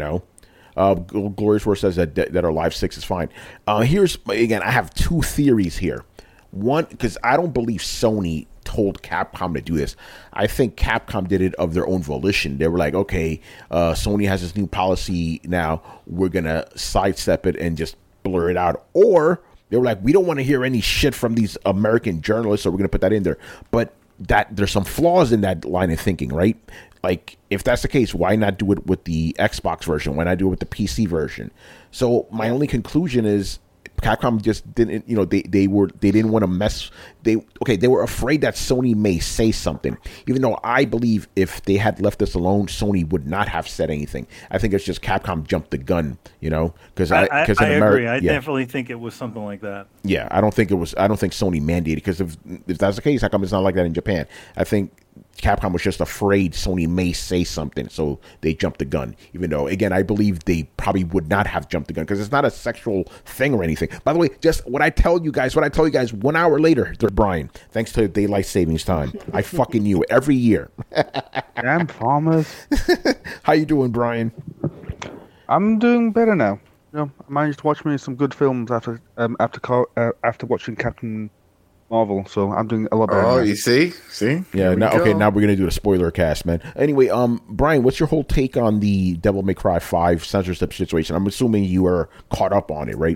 Speaker 2: Glorious War says that our Live 6 is fine. Here's, again, I have two theories here. One, because I don't believe Sony told Capcom to do this. I think Capcom did it of their own volition. They were like, okay, Sony has this new policy now. We're going to sidestep it and just blur it out. Or they were like, we don't want to hear any shit from these American journalists, so we're going to put that in there. But that there's some flaws in that line of thinking, right? Like, if that's the case, why not do it with the Xbox version? Why not do it with the PC version? So my only conclusion is Capcom just didn't, they didn't want to mess. They were afraid that Sony may say something, even though I believe if they had left this alone, Sony would not have said anything. I think it's just Capcom jumped the gun, because
Speaker 3: I agree. I definitely think it was something like that.
Speaker 2: Yeah, I don't think Sony mandated, because if that's the case, how come it's not like that in Japan? I think Capcom was just afraid Sony may say something, so they jumped the gun. Even though, again, I believe they probably would not have jumped the gun because it's not a sexual thing or anything. By the way, just what I tell you guys 1 hour later, they're Brian. Thanks to daylight savings time, I fucking knew it every year.
Speaker 7: Damn farmers.
Speaker 2: How you doing, Brian?
Speaker 7: I'm doing better now. I managed to watch me some good films after watching Captain Marvel, so I'm doing a lot better.
Speaker 6: Oh, you see?
Speaker 2: Yeah. Now we're gonna do a spoiler cast, man. Anyway, Brian, what's your whole take on the Devil May Cry 5 censorship situation? I'm assuming you are caught up on it, right?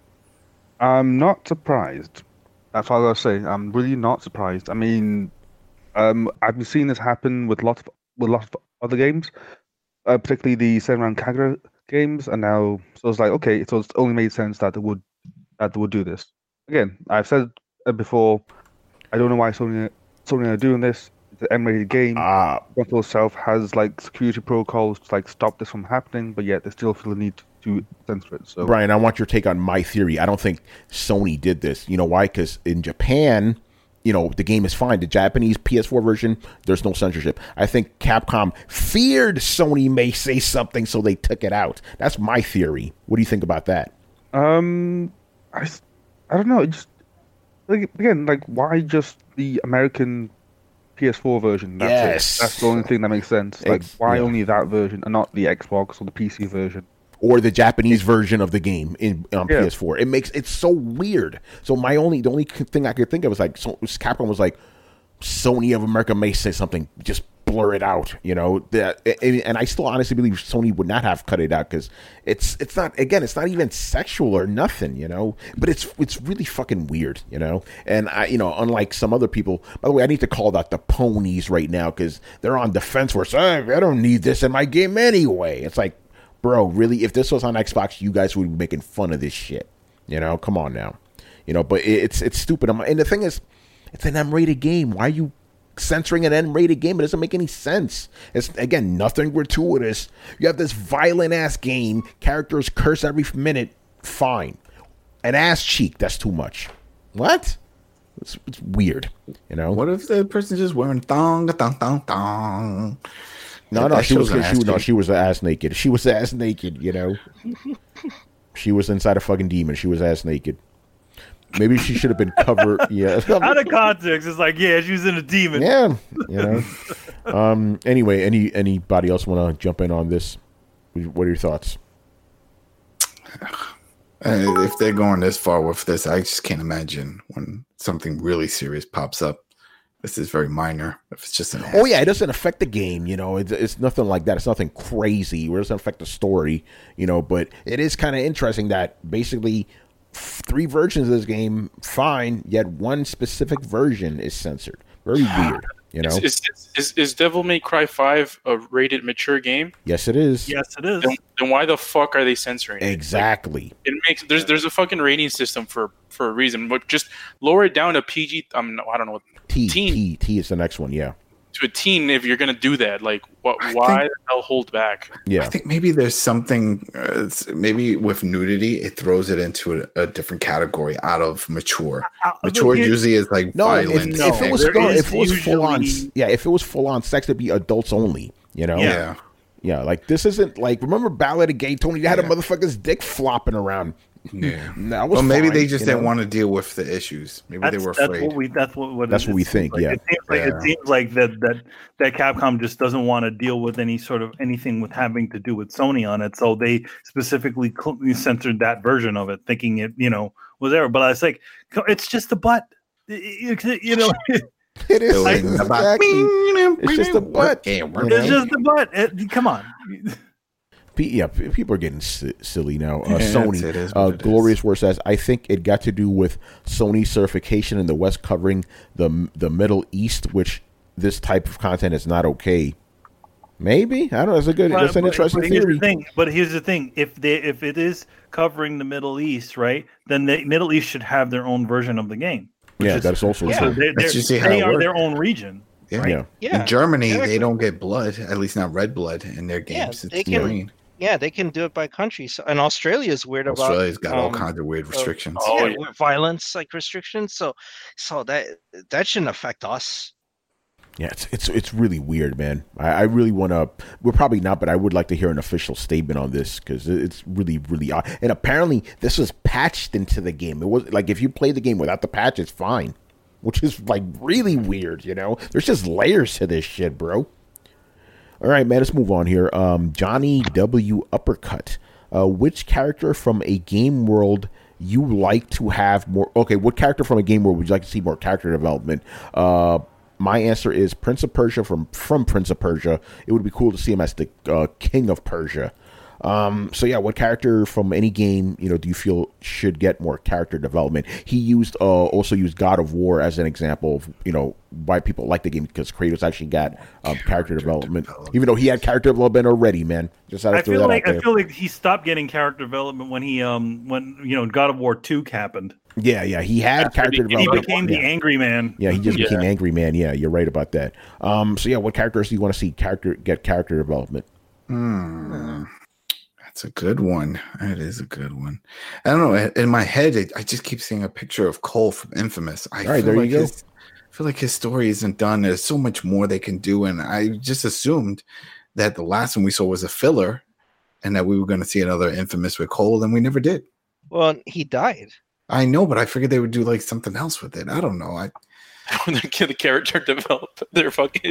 Speaker 7: I'm not surprised. That's all I gotta say. I'm really not surprised. I mean, I've been seeing this happen with lots of other games, particularly the Senran Kagura games, and now so it's like, okay, so it's only made sense that they would do this. Again, I've said before, I don't know why Sony are doing this. It's an M-rated game. Console itself has like security protocols to like stop this from happening, but yet they still feel the need to censor it. So,
Speaker 2: Brian, I want your take on my theory. I don't think Sony did this. You know why? Because in Japan, the game is fine. The Japanese PS4 version, there's no censorship. I think Capcom feared Sony may say something, so they took it out. That's my theory. What do you think about that?
Speaker 7: I don't know. It just, again, like, why just the American PS4 version? That's it. That's the only thing that makes sense. Like, why only that version and not the Xbox or the PC version?
Speaker 2: Or the Japanese version of the game on PS4. It's so weird. So the only thing I could think of is like, Capcom was like, Sony of America may say something, just blur it out, and I still honestly believe Sony would not have cut it out because it's not even sexual or nothing, but it's really fucking weird, and I, unlike some other people, by the way, I need to call out the ponies right now because they're on defense force. I don't need this in my game anyway. It's like, bro, really, if this was on Xbox, you guys would be making fun of this shit. You know, come on now. You know, but it's stupid. And the thing is, it's an M-rated game. Why are you censoring an M-rated game? It doesn't make any sense. It's, again, nothing gratuitous. You have this violent-ass game. Characters curse every minute. Fine. An ass cheek, that's too much. What? It's weird, you know?
Speaker 6: What if the person just wearing thong?
Speaker 2: No, she was ass naked. She was ass naked, you know? She was inside a fucking demon. She was ass naked. Maybe she should have been covered. Yeah.
Speaker 3: Out of context, it's like, yeah, she was in a demon.
Speaker 2: Yeah. You know. Anyway, anybody else want to jump in on this? What are your thoughts?
Speaker 6: If they're going this far with this, I just can't imagine when something really serious pops up. This is very minor. If it's just an
Speaker 2: oh yeah, it doesn't affect the game. You know, it's nothing like that. It's nothing crazy. It doesn't affect the story. You know, but it is kind of interesting that basically 3 versions of this game fine, yet one specific version is censored. Very weird. You know,
Speaker 5: is Devil May Cry 5 a rated mature game?
Speaker 2: Yes, it is.
Speaker 3: Yes, it is.
Speaker 5: Then why the fuck are they censoring it?
Speaker 2: Exactly.
Speaker 5: Like, it makes there's a fucking rating system for a reason, but just lower it down to PG. I don't know what
Speaker 2: T is the next one. Yeah.
Speaker 5: To a teen, if you're gonna do that, like why the hell hold back?
Speaker 2: Yeah,
Speaker 6: I think maybe there's something. Maybe with nudity, it throws it into a different category out of mature. Mature usually is like violent.
Speaker 2: If it was full on sex, it'd be adults only. You know. Yeah. Like this isn't like remember Ballad of Gay Tony? You had a motherfucker's dick flopping around.
Speaker 6: Yeah.
Speaker 2: Well,
Speaker 6: maybe they just didn't want to deal with the issues. Maybe they were afraid.
Speaker 2: That's what we think.
Speaker 3: Like.
Speaker 2: Yeah.
Speaker 3: It seems like that Capcom just doesn't want to deal with anything with having to do with Sony on it. So they specifically censored that version of it, thinking it, was there. But I was like, it's just a butt. You know.
Speaker 2: It is exactly. It's just a butt.
Speaker 3: It's just a butt. Come on.
Speaker 2: Yeah, people are getting silly now. Sony, Glorious Word says, I think it got to do with Sony certification in the West covering the Middle East, which this type of content is not okay. Maybe I don't know. That's an interesting theory.
Speaker 3: Here's the thing: if it is covering the Middle East, right, then the Middle East should have their own version of the game.
Speaker 2: Yeah, that's also true.
Speaker 3: So they are their own region.
Speaker 6: Yeah.
Speaker 3: Right?
Speaker 6: Yeah. In Germany, they don't get blood, at least not red blood, in their games.
Speaker 4: It's green. Yeah, they can do it by country. So, and Australia's weird about.
Speaker 6: Australia's got all kinds of weird restrictions.
Speaker 4: Violence restrictions. So that shouldn't affect us.
Speaker 2: Yeah, it's really weird, man. I really want to. We're probably not, but I would like to hear an official statement on this because it's really, really odd. And apparently, this was patched into the game. It was like if you play the game without the patch, it's fine, which is like really weird. You know, there's just layers to this shit, bro. All right, man, let's move on here. Johnny W. Uppercut. Which character from a game world you like to have more... Okay, what character from a game world would you like to see more character development? My answer is Prince of Persia from Prince of Persia. It would be cool to see him as the King of Persia. So yeah, what character from any game, do you feel should get more character development? He also used God of War as an example of, why people like the game because Kratos actually got character development, even though he had character development already, man.
Speaker 3: I feel like he stopped getting character development when God of War 2 happened.
Speaker 2: Yeah, he had character development.
Speaker 3: He became the angry man.
Speaker 2: Yeah, he just became angry man. Yeah, you're right about that. So yeah, what characters do you want to see get character development?
Speaker 6: That's a good one. That is a good one. I don't know. In my head, I just keep seeing a picture of Cole from Infamous. I feel like his story isn't done. There's so much more they can do, and I just assumed that the last one we saw was a filler, and that we were going to see another Infamous with Cole, and we never did.
Speaker 4: Well, he died.
Speaker 6: I know, but I figured they would do like something else with it. I don't know.
Speaker 5: The character develop do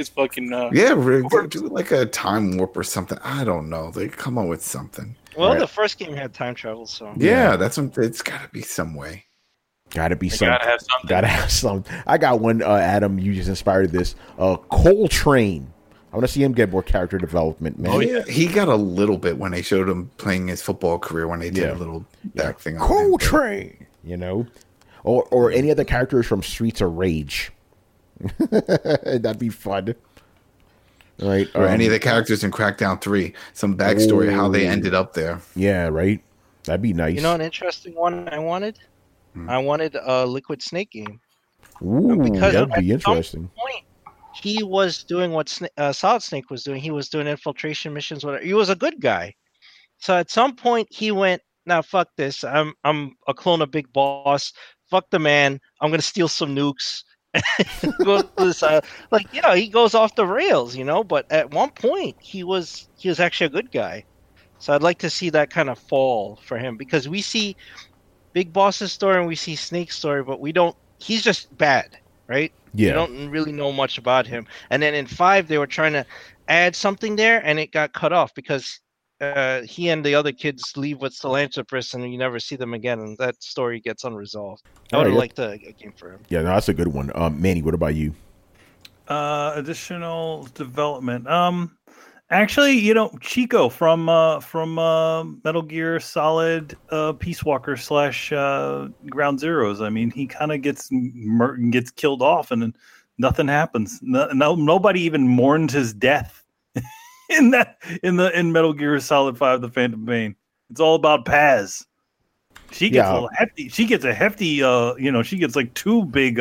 Speaker 6: like a time warp or something. I don't know. They come up with something.
Speaker 4: Well, The first game had time travel, so
Speaker 6: that's it's got to be some way.
Speaker 2: Gotta have something. I got one, Adam. You just inspired this. Coltrane. I want to see him get more character development, man.
Speaker 6: Oh yeah, he got a little bit when they showed him playing his football career when they did a little back thing.
Speaker 2: Coltrane, or any other characters from Streets of Rage. That'd be fun. Right.
Speaker 6: Or any of the characters in Crackdown 3. Some backstory, how they ended up there.
Speaker 2: Yeah, right. That'd be nice.
Speaker 4: You know, an interesting one I wanted. I wanted a Liquid Snake game.
Speaker 2: Ooh,
Speaker 4: because
Speaker 2: that'd
Speaker 4: at
Speaker 2: be interesting.
Speaker 4: some point, he was doing what Solid Snake was doing. He was doing infiltration missions. Whatever. He was a good guy. So at some point, he went, "Now fuck this. I'm a clone of Big Boss. Fuck the man. I'm gonna steal some nukes." Go to this, he goes off the rails, But at one point, he was actually a good guy. So I'd like to see that kind of fall for him, because we see Big Boss's story and we see Snake's story, but we don't. He's just bad, right?
Speaker 2: Yeah.
Speaker 4: We don't really know much about him. And then in 5, they were trying to add something there, and it got cut off because he and the other kids leave with Philanthropist, and you never see them again, and that story gets unresolved. I would have liked a game for him.
Speaker 2: Yeah, no, that's a good one. Manny, what about you?
Speaker 3: Additional development. Actually, Chico from Metal Gear Solid Peace Walker / Ground Zeroes. I mean, he kind of gets killed off, and then nothing happens. Nobody even mourned his death in Metal Gear Solid 5: The Phantom Pain. It's all about Paz. She gets a little hefty. She gets a hefty. She gets like 2 big.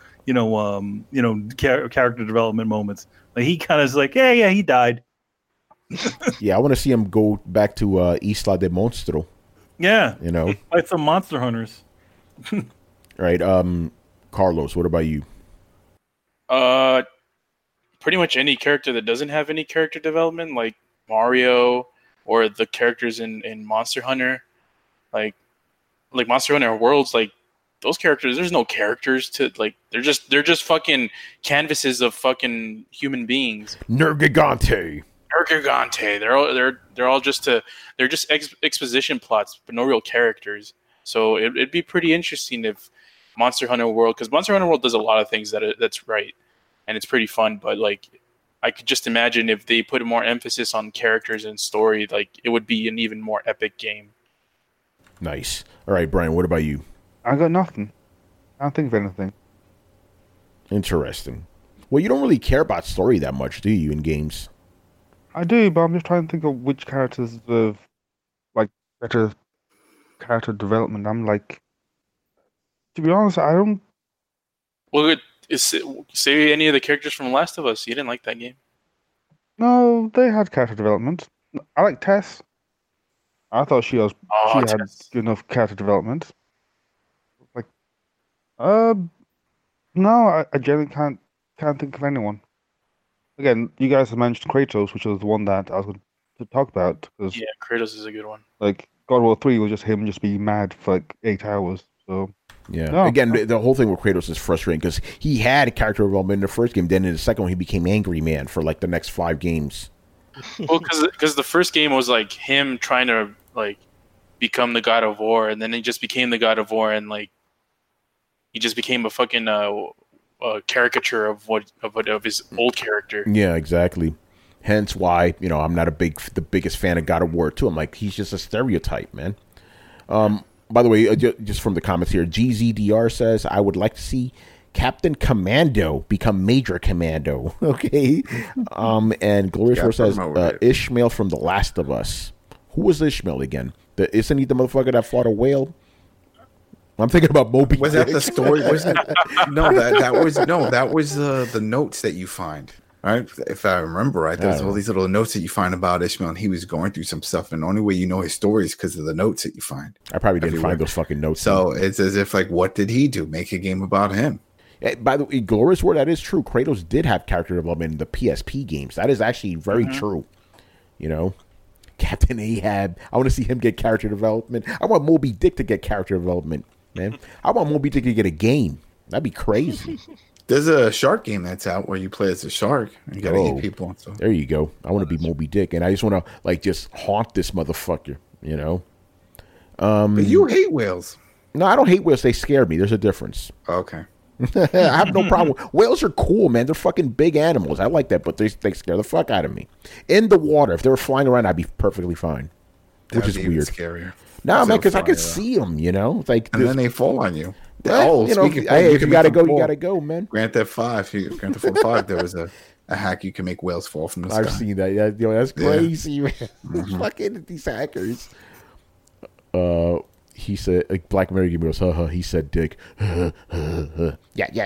Speaker 3: Character development moments. Like he kind of is like, yeah, he died.
Speaker 2: Yeah, I want to see him go back to Isla de Monstro.
Speaker 3: Yeah,
Speaker 2: fight
Speaker 3: some monster hunters.
Speaker 2: Right, Carlos, what about you?
Speaker 5: Pretty much any character that doesn't have any character development, like Mario or the characters in Monster Hunter, like Monster Hunter Worlds, like those characters. There's no characters to like. They're just fucking canvases of fucking human beings.
Speaker 2: Nergigante.
Speaker 5: They're all just exposition plots, but no real characters. So it'd be pretty interesting if Monster Hunter World, because Monster Hunter World does a lot of things that's right, and it's pretty fun. But like, I could just imagine if they put more emphasis on characters and story, like it would be an even more epic game.
Speaker 2: Nice. All right, Brian, what about you?
Speaker 7: I got nothing. I don't think of anything.
Speaker 2: Interesting. Well, you don't really care about story that much, do you, in games?
Speaker 7: I do, but I'm just trying to think of which characters have like better character development. I'm like, to be honest, I don't.
Speaker 5: Well, say any of the characters from Last of Us. You didn't like that game.
Speaker 7: No, they had character development. I like Tess. I thought she had good enough character development. Like, no, I genuinely can't think of anyone. Again, you guys have mentioned Kratos, which was the one that I was going to talk about. Cause,
Speaker 5: yeah, Kratos is a good one.
Speaker 7: Like, God of War 3 was just him just being mad for like 8 hours. So
Speaker 2: yeah. No, again, the whole thing with Kratos is frustrating because he had character development in the first game. Then in the second one, he became Angry Man for like the next 5 games.
Speaker 5: Well, because the first game was like him trying to like become the God of War, and then he just became the God of War, and like he just became a fucking caricature of his old character.
Speaker 2: Yeah, exactly. Hence why I'm not the biggest fan of God of War 2. I'm like, he's just a stereotype, man. By the way, just from the comments here, GZDR says, I would like to see Captain Commando become Major Commando. Okay. And Glorious War says, Ishmael from The Last of Us. Who was Ishmael again? Isn't he the motherfucker that fought a whale? I'm thinking about Moby.
Speaker 6: Was that the story? That was the notes that you find. Right, if I remember right, there's all these little notes that you find about Ishmael, and he was going through some stuff, and the only way you know his story is because of the notes that you find.
Speaker 2: I probably didn't find those fucking notes.
Speaker 6: So it's as if like, what did he do? Make a game about him.
Speaker 2: By the way, Glorious War, that is true. Kratos did have character development in the PSP games. That is actually very true. Captain Ahab. I want to see him get character development. I want Moby Dick to get character development, man. I want Moby Dick to get a game. That'd be crazy.
Speaker 6: There's a shark game that's out where you play as a shark and you gotta eat people. So.
Speaker 2: There you go. I want to be Moby Dick, and I just want to just haunt this motherfucker.
Speaker 6: But you hate whales.
Speaker 2: No, I don't hate whales. They scare me. There's a difference.
Speaker 6: Okay.
Speaker 2: I have no problem. Whales are cool, man. They're fucking big animals. I like that, but they scare the fuck out of me. In the water, if they were flying around, I'd be perfectly fine. Which is weird.
Speaker 6: Scarier.
Speaker 2: No, man, because I could see them. It's like,
Speaker 6: and then they fall on you.
Speaker 2: Hey, if you gotta go, you gotta go, man.
Speaker 6: Grand Theft 5, Grand Theft 5, there was a a hack you can make whales fall from the sky.
Speaker 2: I've seen that. Yeah, yo, that's
Speaker 6: Yeah.
Speaker 2: crazy, man. Fucking these hackers. He said, like, Black Mary gave me those, he said, dick. Yeah.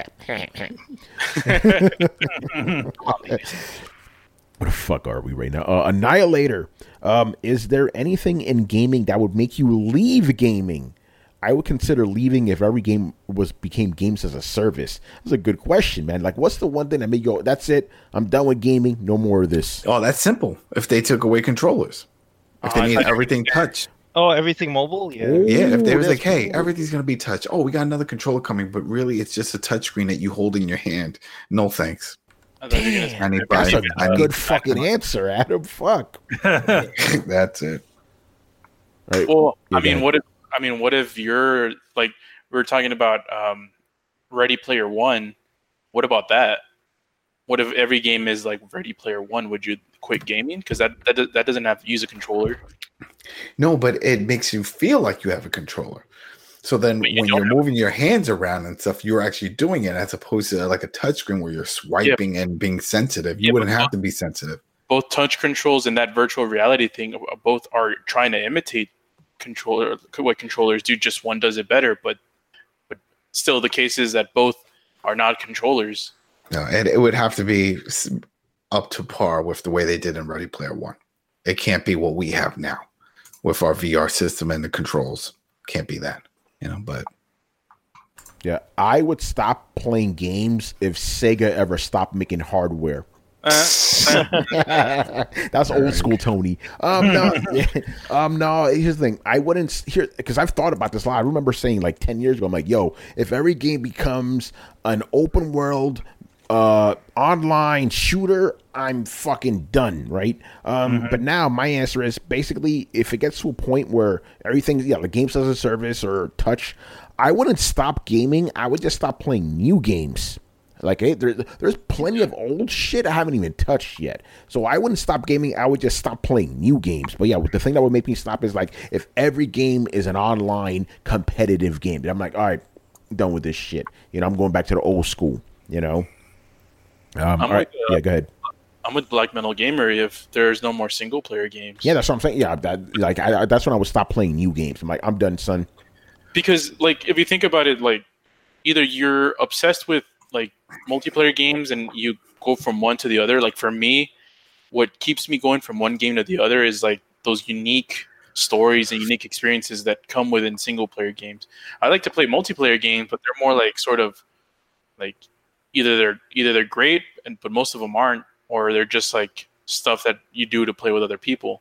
Speaker 2: What the fuck are we right now? Annihilator. Is there anything in gaming that would make you leave gaming? I would consider leaving if every game became games as a service. That's a good question, man. Like, what's the one thing that made you go, that's it, I'm done with gaming, no more of this?
Speaker 6: Oh, that's simple. If they took away controllers. If they made everything touch.
Speaker 4: Oh, everything mobile? Yeah.
Speaker 6: Yeah, if they was
Speaker 2: that's
Speaker 6: like, hey, everything's going to be touch. Oh, we got another controller coming, but really it's just a touchscring that you hold in your hand. No thanks.
Speaker 5: Damn.
Speaker 6: I need
Speaker 2: That's a
Speaker 6: I need-
Speaker 2: good fucking answer, Adam. Fuck.
Speaker 6: That's it.
Speaker 2: Right.
Speaker 5: Well,
Speaker 2: Yeah, go ahead.
Speaker 5: what if you're like we were talking about Ready Player One? What about that? What if every game is like Ready Player One? Would you quit gaming because that doesn't have to use a controller?
Speaker 6: No, but it makes you feel like you have a controller. So then
Speaker 5: But you
Speaker 6: when
Speaker 5: don't
Speaker 6: you're
Speaker 5: have-
Speaker 6: moving your hands around and stuff, you're actually doing it as opposed to like a touchscreen where you're swiping and being sensitive. You
Speaker 5: Yeah,
Speaker 6: wouldn't
Speaker 5: but-
Speaker 6: have to be sensitive.
Speaker 5: Both touch controls and that virtual reality thing, both are trying to imitate what controllers do. Just one does it better, but still, the case is that both are not controllers.
Speaker 6: No, and it would have to be up to par with the way they did in Ready Player One. It can't be what we have now with our VR system and the controls. Can't be that, but
Speaker 2: Yeah, I would stop playing games if Sega ever stopped making hardware. That's old school Tony. No, here's the thing. I wouldn't hear because I've thought about this a lot. I remember saying like 10 years ago, I'm like, yo, if every game becomes an open world online shooter, I'm fucking done, right? But now my answer is basically if it gets to a point where everything, the games as a service or touch, I wouldn't stop gaming. I would just stop playing new games. Like, hey, there's plenty of old shit I haven't even touched yet. So I wouldn't stop gaming. I would just stop playing new games. But yeah, the thing that would make me stop is like if every game is an online competitive game. Then I'm like, all right, I'm done with this shit. I'm going back to the old school. All right, yeah, go ahead.
Speaker 5: I'm with Black Metal Gamer if there's no more single player games.
Speaker 2: Yeah, that's what I'm saying. Yeah, that's when I would stop playing new games. I'm like, I'm done, son.
Speaker 5: Because like if you think about it, like either you're obsessed with like multiplayer games and you go from one to the other. Like for me, what keeps me going from one game to the other is like those unique stories and unique experiences that come within single player games. I like to play multiplayer games, but they're more like sort of like either they're great but most of them aren't, or they're just like stuff that you do to play with other people.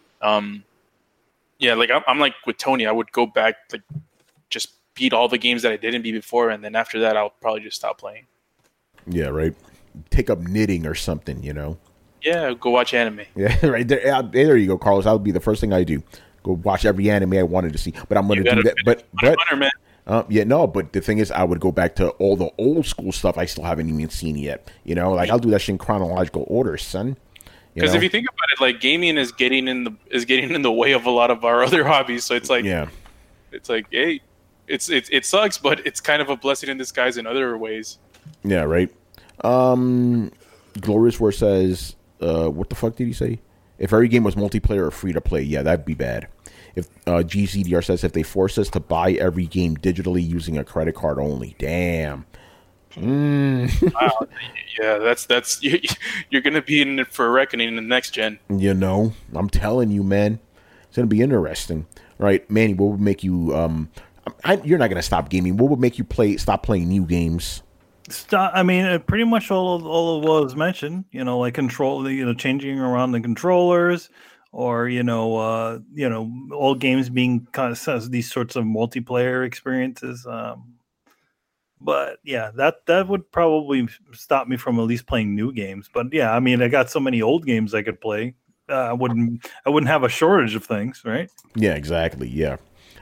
Speaker 5: Yeah, like I'm like with Tony, I would go back like just beat all the games that I didn't beat before, and then after that I'll probably just stop playing.
Speaker 2: Yeah, right. Take up knitting or something,
Speaker 5: Yeah, go watch anime.
Speaker 2: Yeah, right there. There you go, Carlos. That would be the first thing I do. Go watch every anime I wanted to see. But I'm going to do that. But
Speaker 5: Hunter, man.
Speaker 2: But the thing is, I would go back to all the old school stuff I still haven't even seen yet. I'll do that shit in chronological order, son.
Speaker 5: Because if you think about it, like gaming is getting in the way of a lot of our other hobbies. So it's like, it's like, hey, it sucks, but it's kind of a blessing in disguise in other ways.
Speaker 2: Yeah, right. Glorious War says, what the fuck did he say? If every game was multiplayer or free to play, yeah, that'd be bad. If GCDR says if they force us to buy every game digitally using a credit card only, damn.
Speaker 5: Wow. Yeah, that's you're gonna be in it for a reckoning in the next gen.
Speaker 2: I'm telling you, man, it's gonna be interesting, right? Manny, what would make you? You're not gonna stop gaming. What would make you stop playing new games?
Speaker 3: I mean, pretty much all of what was mentioned. Like changing around the controllers, or all games being kind of these sorts of multiplayer experiences. But yeah, that would probably stop me from at least playing new games. But yeah, I mean, I got so many old games I could play. I wouldn't have a shortage of things, right?
Speaker 2: Yeah, exactly. Yeah,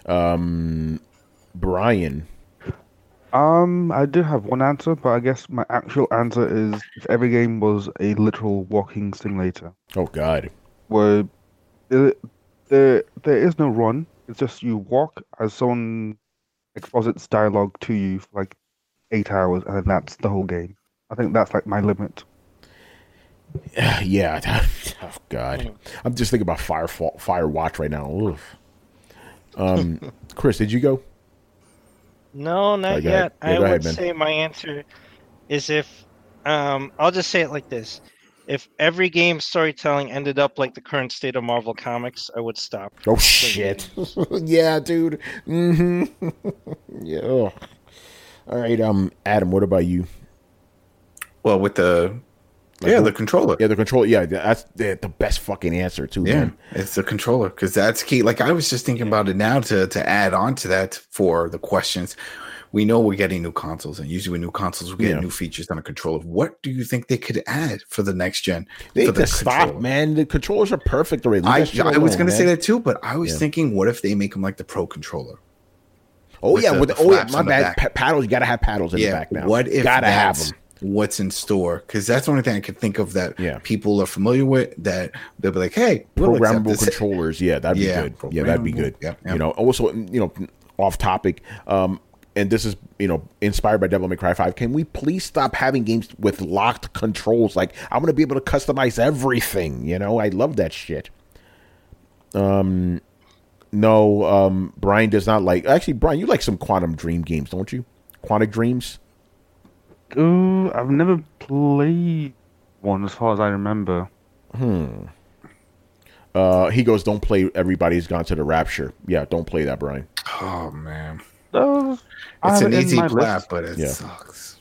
Speaker 2: Brian.
Speaker 7: I do have one answer, but I guess my actual answer is if every game was a literal walking simulator,
Speaker 2: Oh God.
Speaker 7: where there is no run. It's just you walk as someone exposits dialogue to you for like 8 hours, and then that's the whole game. I think that's like my limit.
Speaker 2: Yeah. Oh God, I'm just thinking about Firewatch right now. Oof. Chris, did you go?
Speaker 4: No, not
Speaker 2: Go ahead.
Speaker 4: yet.
Speaker 2: Yeah,
Speaker 4: I
Speaker 2: go
Speaker 4: would
Speaker 2: ahead, man.
Speaker 4: say my answer is if I'll just say it like this. If every game storytelling ended up like the current state of Marvel Comics, I would stop.
Speaker 2: Oh shit. Yeah, dude. Yeah. Ugh. All right, Adam, what about you?
Speaker 6: Well, with the the controller.
Speaker 2: Yeah, the controller. Yeah, that's the best fucking answer too.
Speaker 6: Yeah,
Speaker 2: Man.
Speaker 6: it's the controller because that's key. Like I was just thinking about it now to add on to that for the questions. We know we're getting new consoles, and usually with new consoles, we get new features on a controller. What do you think they could add for the next gen?
Speaker 2: They
Speaker 6: for
Speaker 2: need to stop, man. The controllers are perfect already.
Speaker 6: I was going to say that too, but I was thinking, what if they make them like the Pro controller?
Speaker 2: Oh yeah, my bad. Paddles, you got to have paddles in the back now.
Speaker 6: What if
Speaker 2: gotta have them?
Speaker 6: What's in store? Because that's the only thing I could think of that people are familiar with. That they'll be like, "Hey,
Speaker 2: programmable controllers." Yeah, that'd be good. Yeah, that'd be good.
Speaker 6: Yep.
Speaker 2: You know, also, off topic. And this is, inspired by Devil May Cry 5. Can we please stop having games with locked controls? Like, I'm going to be able to customize everything, I love that shit. No, Brian does not like... Actually, Brian, you like some Quantum Dream games, don't you? Quantic Dreams?
Speaker 7: I've never played one as far as I remember.
Speaker 2: He goes, don't play Everybody's Gone to the Rapture. Yeah, don't play that, Brian.
Speaker 6: Oh, man.
Speaker 7: It's
Speaker 6: an easy clap, but it sucks.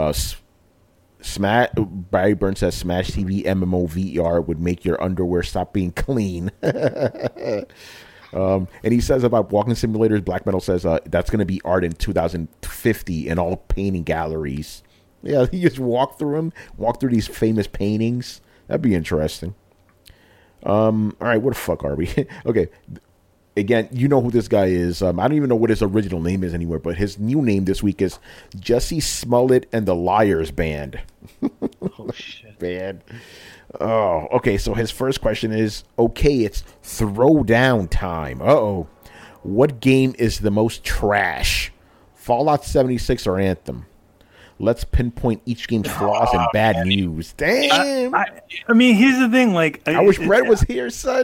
Speaker 2: Barry Burns says Smash TV MMO VR would make your underwear stop being clean. And he says about walking simulators, Black Metal says that's going to be art in 2050 in all painting galleries. Yeah, you just walk through these famous paintings. That'd be interesting. All right, what the fuck are we? Okay. Again, you know who this guy is. I don't even know what his original name is anywhere, but his new name this week is Jesse Smollett and the Liars Band.
Speaker 4: Oh, shit.
Speaker 2: Band. Oh, okay. So his first question is, okay, it's throwdown time. Uh-oh. What game is the most trash? Fallout 76 or Anthem? Let's pinpoint each game's flaws and bad news. Damn.
Speaker 3: I mean, here's the thing. Like,
Speaker 2: I wish Brett was here, son.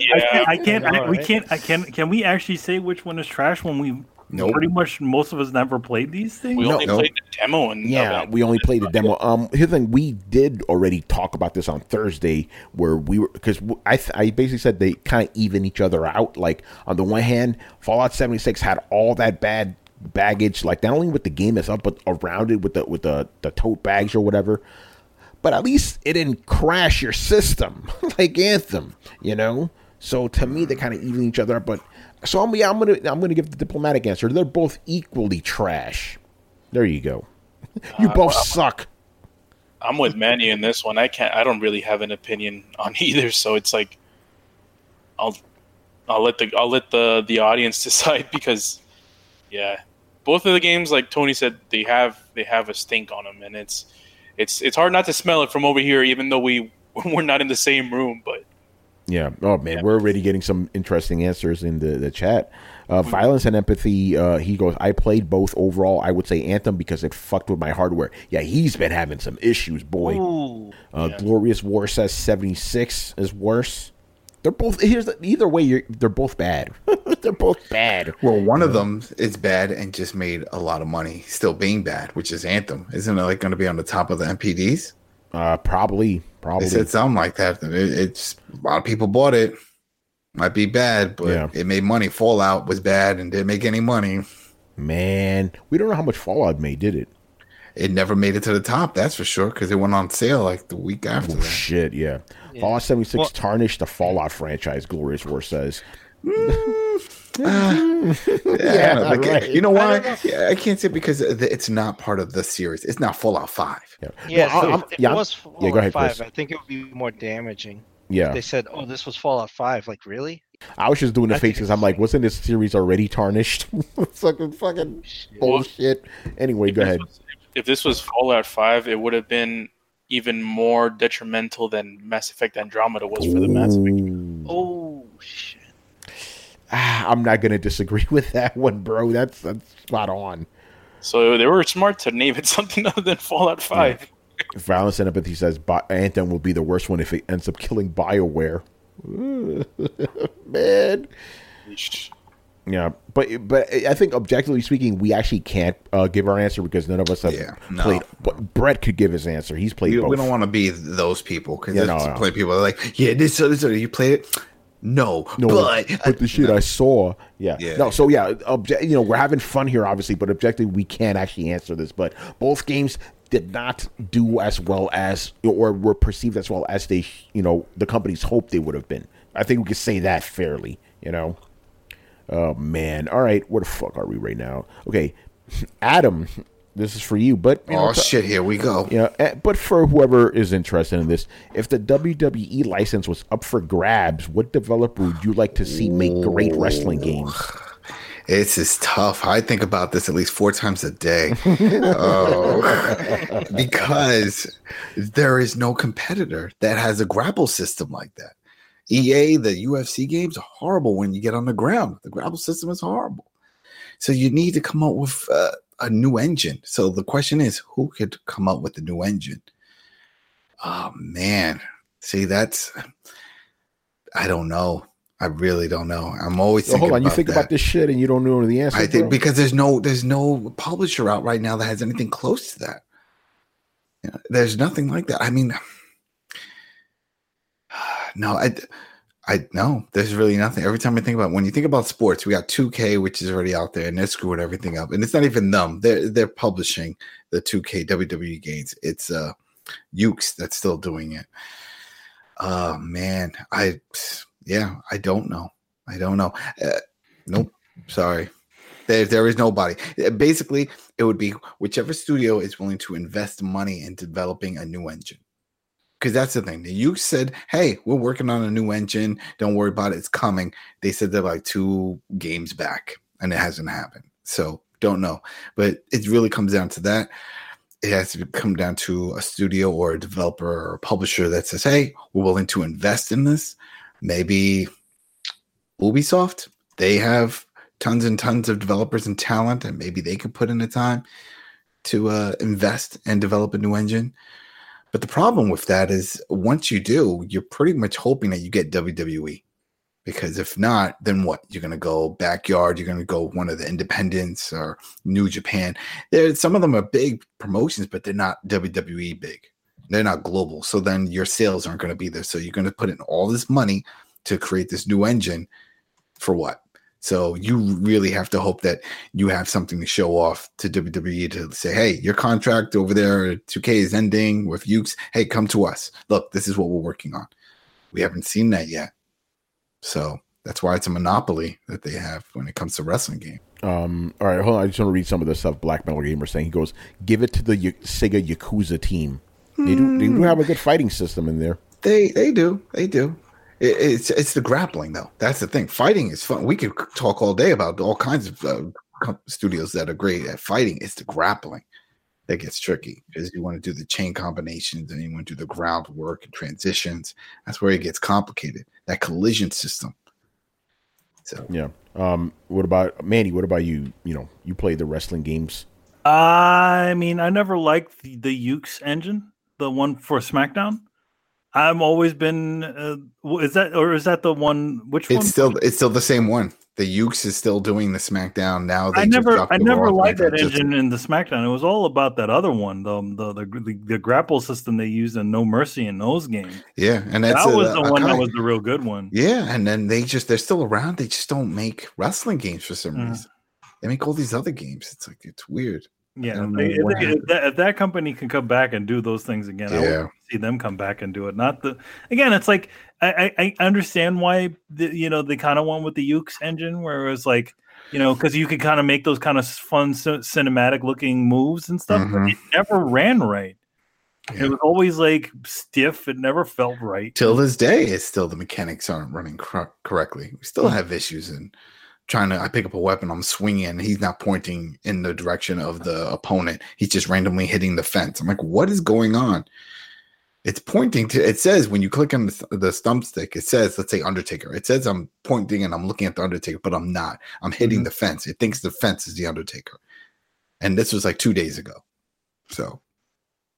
Speaker 3: Can we actually say which one is trash when we pretty much most of us never played these things?
Speaker 5: We only played the demo, and
Speaker 2: we only played the demo. Here's the thing: we did already talk about this on Thursday, where we were because I basically said they kind of even each other out. Like on the one hand, Fallout 76 had all that bad baggage, like not only with the game itself, but around it with the tote bags or whatever. But at least it didn't crash your system like Anthem, So to me, they kind of even each other up. But so I'm gonna give the diplomatic answer. They're both equally trash. There you go. You both suck.
Speaker 5: I'm with Manny in this one. I don't really have an opinion on either. So it's like, I'll let the audience decide because. Yeah, both of the games, like Tony said, they have a stink on them, and it's hard not to smell it from over here, even though we're not in the same room. But
Speaker 2: yeah, oh man, we're already getting some interesting answers in the chat. Violence and Empathy. He goes, I played both. Overall, I would say Anthem because it fucked with my hardware. Yeah, he's been having some issues, boy. Glorious War says 76 is worse. They're both either way. They're both bad. They're both bad.
Speaker 6: Well, one of them is bad and just made a lot of money, still being bad, which is Anthem. Isn't it like going to be on the top of the MPDs?
Speaker 2: Probably.
Speaker 6: They said something like that. It's a lot of people bought it. Might be bad, but it made money. Fallout was bad and didn't make any money.
Speaker 2: Man, we don't know how much Fallout made, did it?
Speaker 6: It never made it to the top, that's for sure, because it went on sale like the week after that.
Speaker 2: Shit, yeah. Fallout 76 tarnished the Fallout franchise, Glorious War says.
Speaker 6: Right. You know why? I can't say because it's not part of the series. It's not Fallout 5.
Speaker 4: If it was Fallout
Speaker 2: go ahead,
Speaker 4: 5,
Speaker 2: Chris.
Speaker 4: I think it would be more damaging.
Speaker 2: Yeah.
Speaker 4: They said, "Oh, this was Fallout 5." Like, really?
Speaker 2: I was just doing the faces. I'm like, wasn't this series already tarnished? It's fucking bullshit. Anyway, go ahead.
Speaker 5: If this was Fallout 5, it would have been even more detrimental than Mass Effect Andromeda was for the Mass Effect.
Speaker 4: Oh, shit.
Speaker 2: I'm not going to disagree with that one, bro. That's spot on.
Speaker 5: So they were smart to name it something other than Fallout 5.
Speaker 2: Violence and Empathy says Anthem will be the worst one if it ends up killing BioWare. Man. Yeah, but I think objectively speaking, we actually can't give our answer because none of us have played. But Brett could give his answer. He's played both.
Speaker 6: We don't want to be those people because play people are like, yeah, this you played it. No, but
Speaker 2: the shit I saw, no. So we're having fun here, obviously, but objectively, we can't actually answer this. But both games did not do as well as, or were perceived as well as they, the companies hoped they would have been. I think we could say that fairly, Oh man! All right, where the fuck are we right now? Okay, Adam, this is for you. But
Speaker 6: shit, here we go.
Speaker 2: But for whoever is interested in this, if the WWE license was up for grabs, what developer would you like to see make great wrestling games?
Speaker 6: It's just tough. I think about this at least 4 times a day. Because there is no competitor that has a grapple system like that. EA, the UFC games are horrible when you get on the ground. The grapple system is horrible. So you need to come up with a new engine. So the question is, who could come up with the new engine? Oh, man. See, I don't know. I really don't know. I'm always thinking
Speaker 2: hold on.
Speaker 6: You
Speaker 2: think about this shit and you don't know the answer.
Speaker 6: I think because there's no publisher out right now that has anything close to that. There's nothing like that. I mean, no, no, there's really nothing. Every time I think about when you think about sports, we got 2K, which is already out there, and they're screwing everything up. And it's not even them. They're publishing the 2K WWE games. It's Ukes that's still doing it. Oh man, I don't know. Nope. Sorry. There is nobody. Basically, it would be whichever studio is willing to invest money in developing a new engine. Because that's the thing. The Ukes said, hey, we're working on a new engine. Don't worry about it. It's coming. They said they're like 2 games back, and it hasn't happened. So don't know. But it really comes down to that. It has to come down to a studio or a developer or a publisher that says, hey, we're willing to invest in this. Maybe Ubisoft. They have tons and tons of developers and talent, and maybe they could put in the time to invest and develop a new engine. But the problem with that is once you do, you're pretty much hoping that you get WWE. Because if not, then what? You're going to go Backyard. You're going to go one of the independents or New Japan. Some of them are big promotions, but they're not WWE big. They're not global. So then your sales aren't going to be there. So you're going to put in all this money to create this new engine for what? So you really have to hope that you have something to show off to WWE to say, hey, your contract over there at 2K is ending with Ukes. Hey, come to us. Look, this is what we're working on. We haven't seen that yet. So that's why it's a monopoly that they have when it comes to wrestling game.
Speaker 2: All right, hold on. I just want to read some of the stuff Black Metal Gamer saying. He goes, give it to the Sega Yakuza team. They do have a good fighting system in there.
Speaker 6: They do. It's the grappling, though. That's the thing. Fighting is fun. We could talk all day about all kinds of studios that are great at fighting. It's the grappling that gets tricky because you want to do the chain combinations and you want to do the groundwork and transitions. That's where it gets complicated. That collision system. So
Speaker 2: yeah. What about Manny? What about you? You play the wrestling games.
Speaker 3: I mean, I never liked the Ukes engine, the one for SmackDown. I've always been. Is that the one? Which one?
Speaker 6: It's still the same one. The Ukes is still doing the SmackDown now.
Speaker 3: I never liked that engine in the SmackDown. It was all about that other one, the grapple system they used in No Mercy in those games.
Speaker 6: Yeah, and
Speaker 3: that was the one that was the real good one.
Speaker 6: Yeah, and then they're still around. They just don't make wrestling games for some reason. They make all these other games. It's weird.
Speaker 3: Yeah, if that company can come back and do those things again, I want to see them come back and do it. It's like I understand why they kind of went with the Ukes engine, where it was like because you could kind of make those kind of fun cinematic looking moves and stuff, but it never ran right. Yeah. It was always like stiff. It never felt right.
Speaker 6: Till this day, it's still the mechanics aren't running correctly. We still have issues in. I pick up a weapon, I'm swinging, and he's not pointing in the direction of the opponent. He's just randomly hitting the fence. I'm like, what is going on? It's pointing to, it says when you click on the stump stick, it says, let's say Undertaker. It says I'm pointing and I'm looking at the Undertaker, but I'm not. I'm hitting the fence. It thinks the fence is the Undertaker. And this was like 2 days ago. So.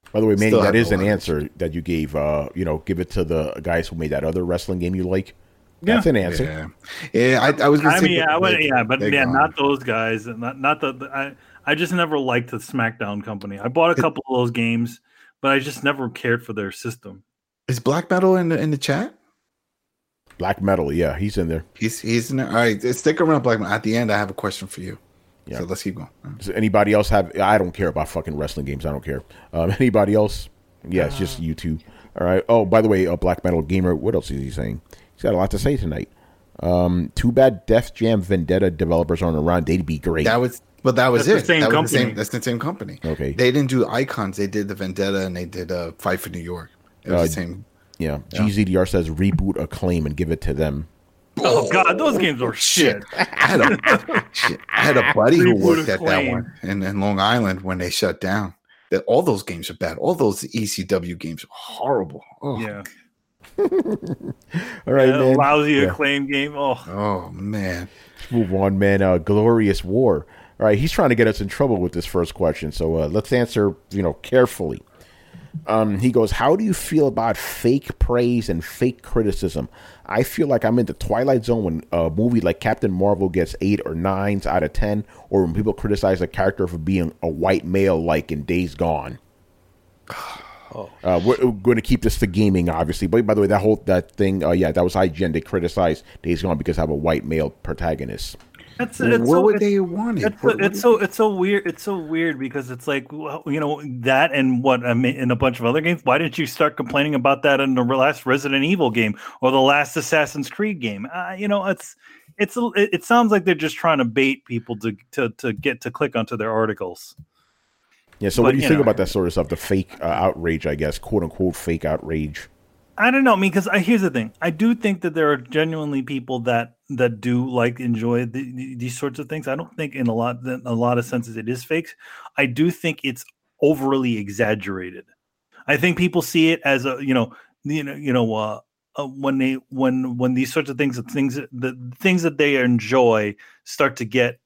Speaker 2: By the way, Manny,
Speaker 6: Still
Speaker 2: that
Speaker 6: have
Speaker 2: is
Speaker 6: no
Speaker 2: an
Speaker 6: idea.
Speaker 2: answer that you gave. Give it to the guys who made that other wrestling game you like. That's an answer.
Speaker 6: Yeah. I was gonna
Speaker 3: I
Speaker 6: say,
Speaker 3: mean, but
Speaker 6: they're gone.
Speaker 3: not those guys. Not the. I just never liked the SmackDown company. I bought a couple of those games, but I just never cared for their system.
Speaker 6: Is Black Metal in the chat?
Speaker 2: Black Metal, yeah, he's in there.
Speaker 6: He's in there. All right, stick around, Black Metal. At the end, I have a question for you.
Speaker 2: Yeah.
Speaker 6: So let's keep going.
Speaker 2: Does anybody else have? I don't care about fucking wrestling games. I don't care. Anybody else? Yeah, it's just you two. All right. Oh, by the way, Black Metal Gamer, what else is he saying? He's got a lot to say tonight. Too bad Def Jam Vendetta developers aren't around. They'd be great.
Speaker 6: That was
Speaker 3: That's
Speaker 6: it.
Speaker 3: the same company.
Speaker 6: That's the same company.
Speaker 2: Okay.
Speaker 6: They didn't do Icons. They did the Vendetta and they did Fight for New York. It was the same.
Speaker 2: Yeah. GZDR says reboot Acclaim and give it to them.
Speaker 3: Oh God, those games are shit.
Speaker 6: I had a buddy who
Speaker 3: Reboot
Speaker 6: worked at that
Speaker 3: Acclaim.
Speaker 6: one in Long Island when they shut down. That all those games are bad. All those ECW games are horrible. Oh,
Speaker 3: Yeah,
Speaker 2: All right, man.
Speaker 3: lousy
Speaker 2: Yeah.
Speaker 3: Acclaim game.
Speaker 6: oh man.
Speaker 2: Let's move on, man. Glorious War. All right, he's trying to get us in trouble with this first question, so let's answer, carefully. He goes, how do you feel about fake praise and fake criticism? I feel like I'm in the Twilight Zone when a movie like Captain Marvel gets 8 or 9s out of 10, or when people criticize a character for being a white male, like in Days Gone. We're going to keep this to gaming, obviously. But by the way, that thing, that was IGN. They criticized Days Gone because I have a white male protagonist.
Speaker 6: What would they want it?
Speaker 3: It's so weird. It's so weird because it's like, well, that and what I mean in a bunch of other games. Why didn't you start complaining about that in the last Resident Evil game or the last Assassin's Creed game? It sounds like they're just trying to bait people to get to click onto their articles.
Speaker 2: Yeah. So what do you think about that sort of stuff? The fake outrage, I guess, quote unquote, fake outrage.
Speaker 3: I don't know. I mean, because here's the thing. I do think that there are genuinely people that do enjoy these sorts of things. I don't think in a lot of senses it is fake. I do think it's overly exaggerated. I think people see it as when these sorts of things, the things that they enjoy start to get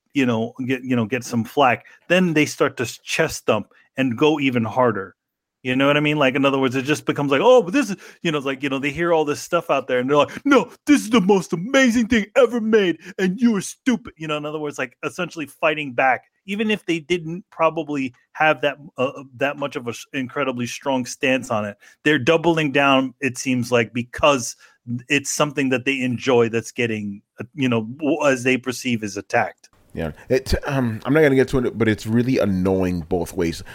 Speaker 3: some flack, then they start to chest thump and go even harder. You know what I mean? Like, in other words, it just becomes like, oh, but this is, it's like, they hear all this stuff out there and they're like, no, this is the most amazing thing ever made. And you are stupid. In other words, like essentially fighting back, even if they didn't probably have that much of an incredibly strong stance on it. They're doubling down, it seems like, because it's something that they enjoy that's getting, as they perceive as attacked.
Speaker 2: Yeah. I'm not going to get to it, but it's really annoying both ways.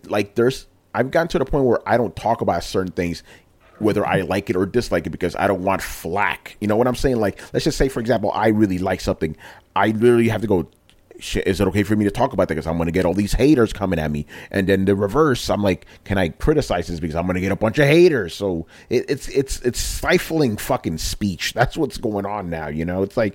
Speaker 2: I've gotten to the point where I don't talk about certain things, whether I like it or dislike it, because I don't want flack. You know what I'm saying? Like, let's just say, for example, I really like something. I literally have to go, shit, is it okay for me to talk about that? Because I'm going to get all these haters coming at me. And then the reverse, I'm like, can I criticize this? Because I'm going to get a bunch of haters. So it's stifling fucking speech. That's what's going on now. It's like,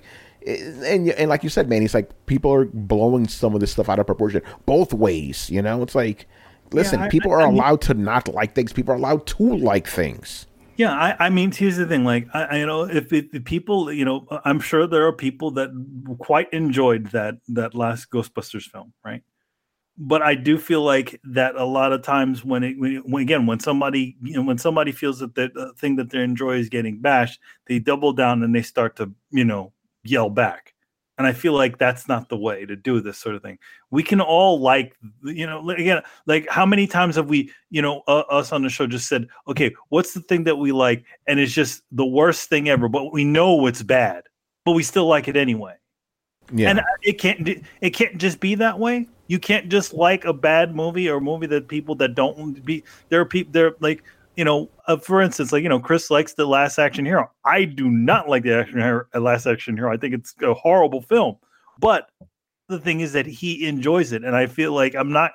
Speaker 2: and like you said, man, it's like people are blowing some of this stuff out of proportion both ways. It's like, listen, people are allowed to not like things. People are allowed to like things.
Speaker 3: Yeah, I mean, here's the thing. Like, if people, I'm sure there are people that quite enjoyed that last Ghostbusters film, right? But I do feel like that a lot of times when somebody feels that the thing that they enjoy is getting bashed, they double down and they start to yell back. And I feel like that's not the way to do this sort of thing. We can all again, like how many times have we, us on the show just said, okay, what's the thing that we like? And it's just the worst thing ever, but we know it's bad, but we still like it anyway.
Speaker 2: Yeah.
Speaker 3: And it can't just be that way. You can't just like a bad movie or a movie that people that don't be, there are people, they're like, for instance, like, Chris likes The Last Action Hero. I do not like The Last Action Hero. I think it's a horrible film. But the thing is that he enjoys it, and I feel like I'm not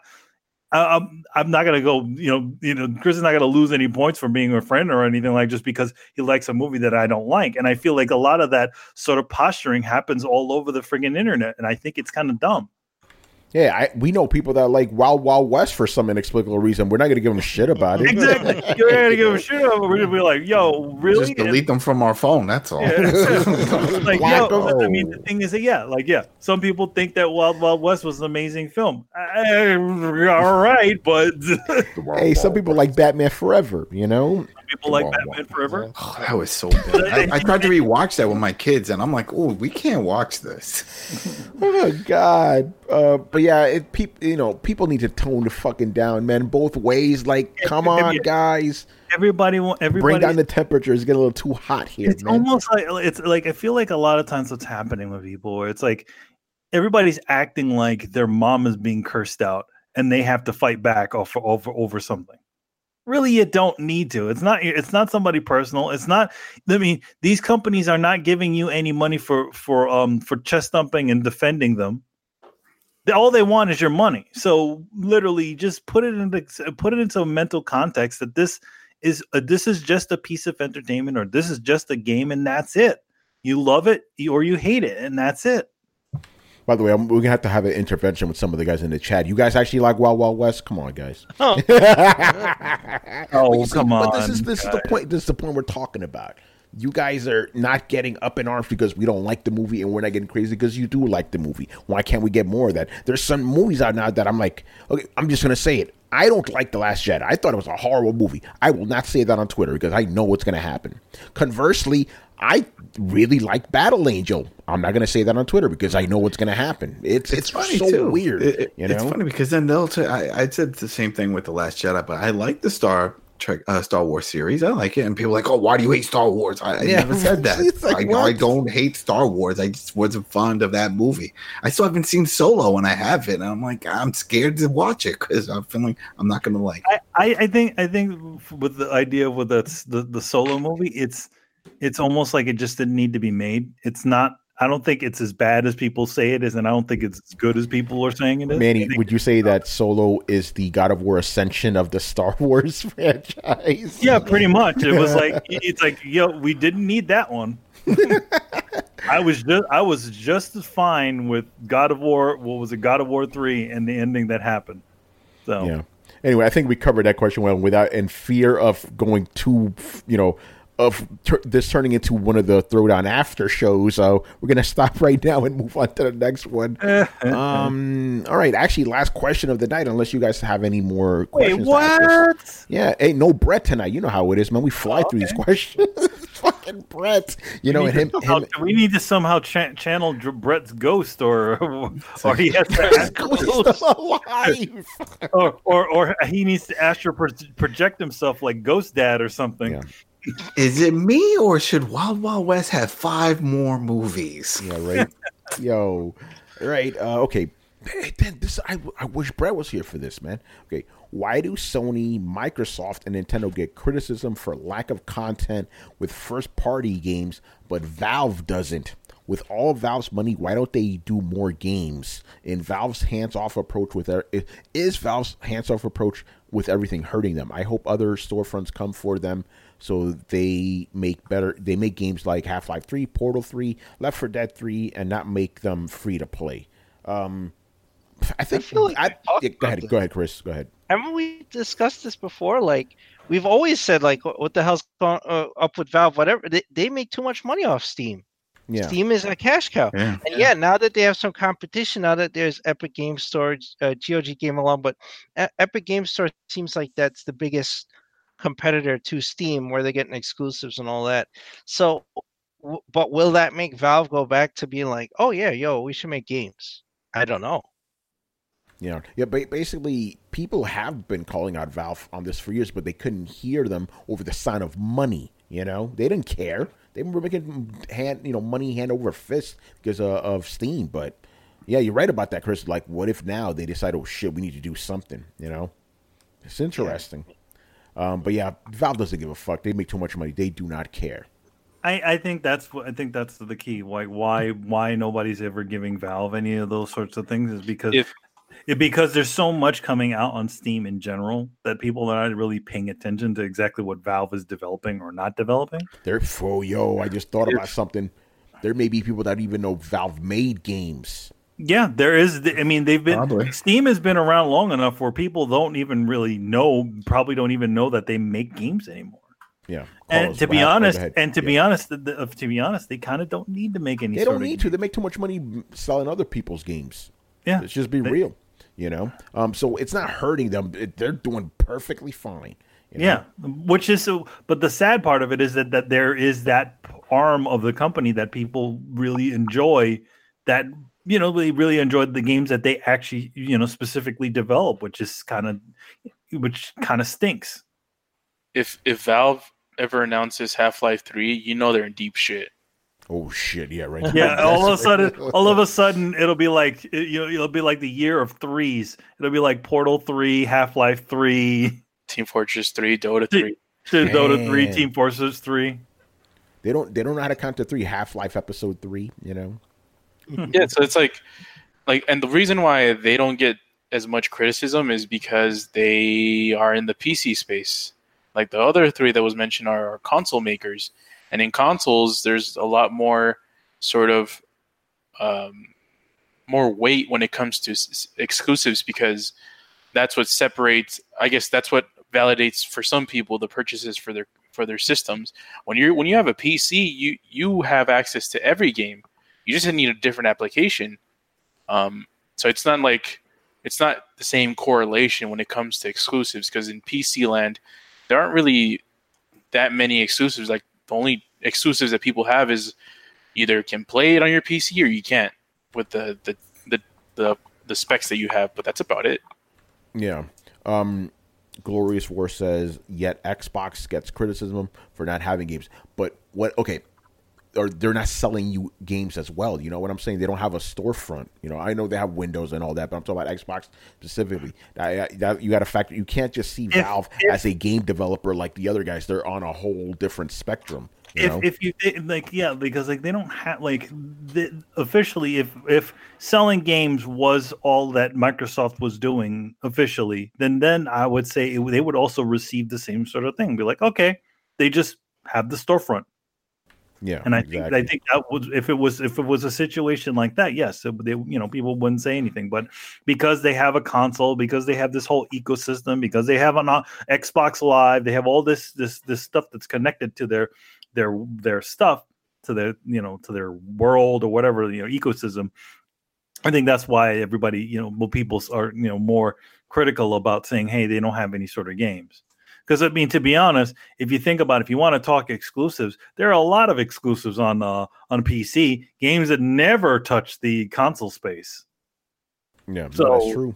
Speaker 3: gonna go. Chris is not gonna lose any points for being a friend or anything like just because he likes a movie that I don't like. And I feel like a lot of that sort of posturing happens all over the friggin' internet, and I think it's kind of dumb.
Speaker 2: Yeah, we know people that like Wild Wild West for some inexplicable reason. We're not going to give them shit about it.
Speaker 3: Exactly. You're going to give a shit about it. We're going to be like, yo, really?
Speaker 6: Just delete them from our phone. That's all.
Speaker 3: Yeah. Like, I mean, the thing is that, some people think that Wild Wild West was an amazing film. All right, but
Speaker 2: hey, some people like Batman Forever, you know?
Speaker 3: People like Batman Forever.
Speaker 6: Oh, that was so bad. I tried to rewatch that with my kids, and I'm like, "Oh, we can't watch this."
Speaker 2: Oh my god! But yeah, people need to tone the fucking down, man. Both ways. Like, come on, guys.
Speaker 3: Everybody
Speaker 2: bring down the temperature. It's getting a little too hot here.
Speaker 3: It's almost like I feel like a lot of times what's happening with people, where it's like everybody's acting like their mom is being cursed out, and they have to fight back over something. Really, you don't need to. It's not somebody personal. It's not. I mean, these companies are not giving you any money for chest thumping and defending them. All they want is your money. So literally, just put it into a mental context that this is just a piece of entertainment, or this is just a game, and that's it. You love it or you hate it, and that's it.
Speaker 2: By the way, we're gonna have an intervention with some of the guys in the chat. You guys actually like Wild Wild West? Come on, guys.
Speaker 3: Oh, come on.
Speaker 2: But this is the point. This is the point we're talking about. You guys are not getting up in arms because we don't like the movie, and we're not getting crazy because you do like the movie. Why can't we get more of that? There's some movies out now that I'm like, okay, I'm just gonna say it. I don't like The Last Jedi. I thought it was a horrible movie. I will not say that on Twitter because I know what's going to happen. Conversely, I really like Battle Angel. I'm not going to say that on Twitter because I know what's going to happen. It's funny so too. Weird.
Speaker 6: It's funny because then they'll I said the same thing with The Last Jedi, but I like the Star Wars series. I like it, and people are like, oh, why do you hate Star Wars? I never said that. Like, I don't hate Star Wars. I just wasn't fond of that movie. I still haven't seen Solo, and I have it, and I'm like, I'm scared to watch it because I'm feeling I'm not going to like it.
Speaker 3: I think with the idea with the Solo movie, it's almost like it just didn't need to be made. It's not. I don't think it's as bad as people say it is, and I don't think it's as good as people are saying it is.
Speaker 2: Manny, would you say that Solo is the God of War ascension of the Star Wars franchise?
Speaker 3: Yeah, pretty much. It was like it's like, yo, we didn't need that one. I was just as fine with God of War. What was it, God of War 3, and the ending that happened. So
Speaker 2: yeah. Anyway, I think we covered that question well without in fear of going too, of this turning into one of the Throwdown after shows. So we're going to stop right now and move on to the next one. All right. Actually, last question of the night, unless you guys have any more questions.
Speaker 3: Wait, what?
Speaker 2: Yeah. Hey, no Brett tonight. You know how it is, man. We fly through these questions. Fucking Brett. We
Speaker 3: need to somehow channel Brett's ghost, or he has to
Speaker 2: ask ghost alive.
Speaker 3: or he needs to astral project himself like Ghost Dad or something.
Speaker 2: Yeah.
Speaker 6: Is it me, or should Wild Wild West have 5 more movies?
Speaker 2: Yeah, right. Yo, right. Okay. Man, I wish Brett was here for this, man. Okay, why do Sony, Microsoft, and Nintendo get criticism for lack of content with first-party games, but Valve doesn't? With all Valve's money, why don't they do more games? In Valve's hands-off approach is Valve's hands-off approach with everything hurting them? I hope other storefronts come for them. So they make games like Half-Life 3, Portal 3, Left 4 Dead 3, and not make them free to play. I feel like go ahead, Chris. Go ahead.
Speaker 4: Haven't we discussed this before? Like, we've always said, like, what the hell's up with Valve? Whatever. They make too much money off Steam. Yeah. Steam is a cash cow. Yeah. And now that they have some competition, now that there's Epic Game Store, GOG Game Alone, but Epic Game Store seems like that's the biggest competitor to Steam, where they're getting exclusives and all that. So, but will that make Valve go back to being like, oh yeah, we should make games? I don't know.
Speaker 2: Yeah. Basically, people have been calling out Valve on this for years, but they couldn't hear them over the sign of money. They didn't care. They were making money hand over fist because of Steam. But yeah, you're right about that, Chris. Like, what if now they decide, oh shit, we need to do something? It's interesting. Yeah. But yeah, Valve doesn't give a fuck. They make too much money. They do not care.
Speaker 3: I think that's the key. Like, why nobody's ever giving Valve any of those sorts of things is because there's so much coming out on Steam in general that people are not really paying attention to exactly what Valve is developing or not developing.
Speaker 2: I just thought about something. There may be people that even know Valve made games.
Speaker 3: Yeah, there is. I mean,
Speaker 6: Probably.
Speaker 3: Steam has been around long enough where people don't even really know, probably don't even know that they make games anymore.
Speaker 2: Yeah.
Speaker 3: And
Speaker 2: Carlos,
Speaker 3: to be
Speaker 2: go
Speaker 3: honest,
Speaker 2: ahead.
Speaker 3: to be honest, they kind of don't need to make any.
Speaker 2: They
Speaker 3: sort
Speaker 2: don't
Speaker 3: of
Speaker 2: need to. They make too much money selling other people's games.
Speaker 3: Yeah,
Speaker 2: Let's just be real. So it's not hurting them. They're doing perfectly fine.
Speaker 3: Yeah, which is so. But the sad part of it is that there is that arm of the company that people really enjoy. That they really enjoyed the games that they actually specifically develop, which kind of stinks.
Speaker 5: If Valve ever announces Half-Life 3, they're in deep shit.
Speaker 2: Oh shit! Yeah, right.
Speaker 3: Yeah, all of a sudden, it'll be like it'll be like the year of threes. It'll be like Portal 3, Half-Life 3,
Speaker 5: Team Fortress 3, Dota 3.
Speaker 3: Dota 3, Team Fortress 3.
Speaker 2: They don't know how to count to 3. Half-Life Episode 3.
Speaker 5: Yeah, so it's like, and the reason why they don't get as much criticism is because they are in the PC space. Like the other 3 that was mentioned are console makers. And in consoles, there's a lot more sort of more weight when it comes to exclusives, because that's what separates. I guess that's what validates for some people the purchases for their systems. When you have a PC, you have access to every game. You just need a different application. So it's not the same correlation when it comes to exclusives, because in PC land, there aren't really that many exclusives. Like the only exclusives that people have is either can play it on your PC or you can't with the specs that you have, but that's about it.
Speaker 2: Yeah. Glorious War says, yet Xbox gets criticism for not having games. But what? Okay. Or they're not selling you games as well. You know what I'm saying? They don't have a storefront. I know they have Windows and all that, but I'm talking about Xbox specifically. That you got to factor. You can't just see Valve as a game developer like the other guys. They're on a whole different spectrum.
Speaker 3: Because they don't have officially. If selling games was all that Microsoft was doing officially, then I would say they would also receive the same sort of thing. Be like, okay, they just have the storefront.
Speaker 2: Yeah,
Speaker 3: and I
Speaker 2: exactly.
Speaker 3: think that was if it was a situation like that, yes, people wouldn't say anything. But because they have a console, because they have this whole ecosystem, because they have an Xbox Live, they have all this stuff that's connected to their stuff, to their world or whatever ecosystem. I think that's why everybody people are more critical about saying, hey, they don't have any sort of games. Because, I mean, to be honest, if you think about it, if you want to talk exclusives, there are a lot of exclusives on PC, games that never touch the console space.
Speaker 2: Yeah, that's true.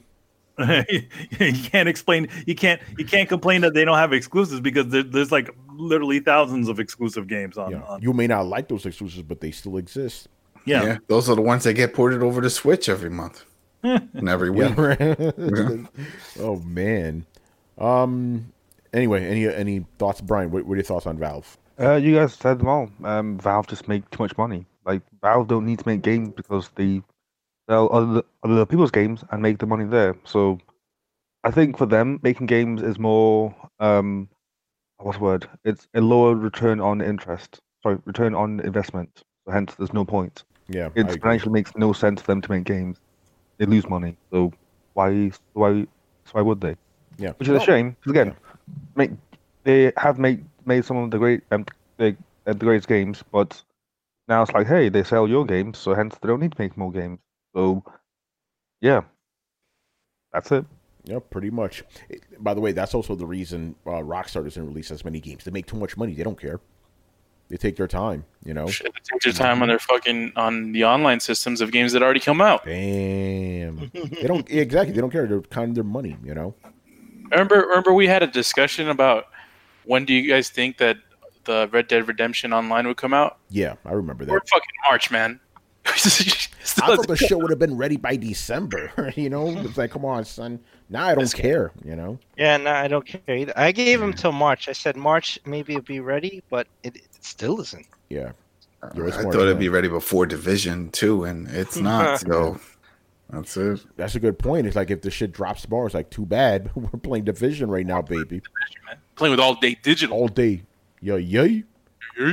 Speaker 3: You can't complain that they don't have exclusives, because there's like literally thousands of exclusive games on.
Speaker 2: You may not like those exclusives, but they still exist.
Speaker 6: Yeah, those are the ones that get ported over to Switch every month and every week.
Speaker 2: Oh man. Anyway, any thoughts, Brian? What are your thoughts on Valve?
Speaker 7: You guys said them all. Valve just make too much money. Like, Valve don't need to make games because they sell other people's games and make the money there. So I think for them, making games is more what's the word? It's a lower return on return on investment. So hence, there's no point.
Speaker 2: Yeah,
Speaker 7: it financially makes no sense for them to make games. They lose money. So why would they?
Speaker 2: Yeah,
Speaker 7: which is a shame. Because again. They have made some of the greatest games, but now it's like, hey, they sell your games, so hence they don't need to make more games. So, yeah, that's it.
Speaker 2: Yeah, pretty much. By the way, that's also the reason Rockstar doesn't release as many games. They make too much money. They don't care. They take their time,
Speaker 5: Shit, they take their time on the online systems of games that already come out.
Speaker 2: Damn. They don't exactly. They don't care. They're counting their money.
Speaker 5: Remember we had a discussion about when do you guys think that the Red Dead Redemption Online would come out?
Speaker 2: Yeah, I remember that.
Speaker 5: We're fucking March, man.
Speaker 2: I thought the show would have been ready by December. It's like, come on, son. Now I don't care.
Speaker 4: Yeah, no, I don't care either. I gave him till March. I said March, maybe it'll be ready, but it still isn't.
Speaker 2: Yeah,
Speaker 6: I thought it'd be ready before Division 2, and it's not. So that's it.
Speaker 2: That's a good point. It's like if the shit drops tomorrow, it's like, too bad. We're playing Division right now, baby.
Speaker 5: Playing with All Day Digital.
Speaker 2: All day. Yay.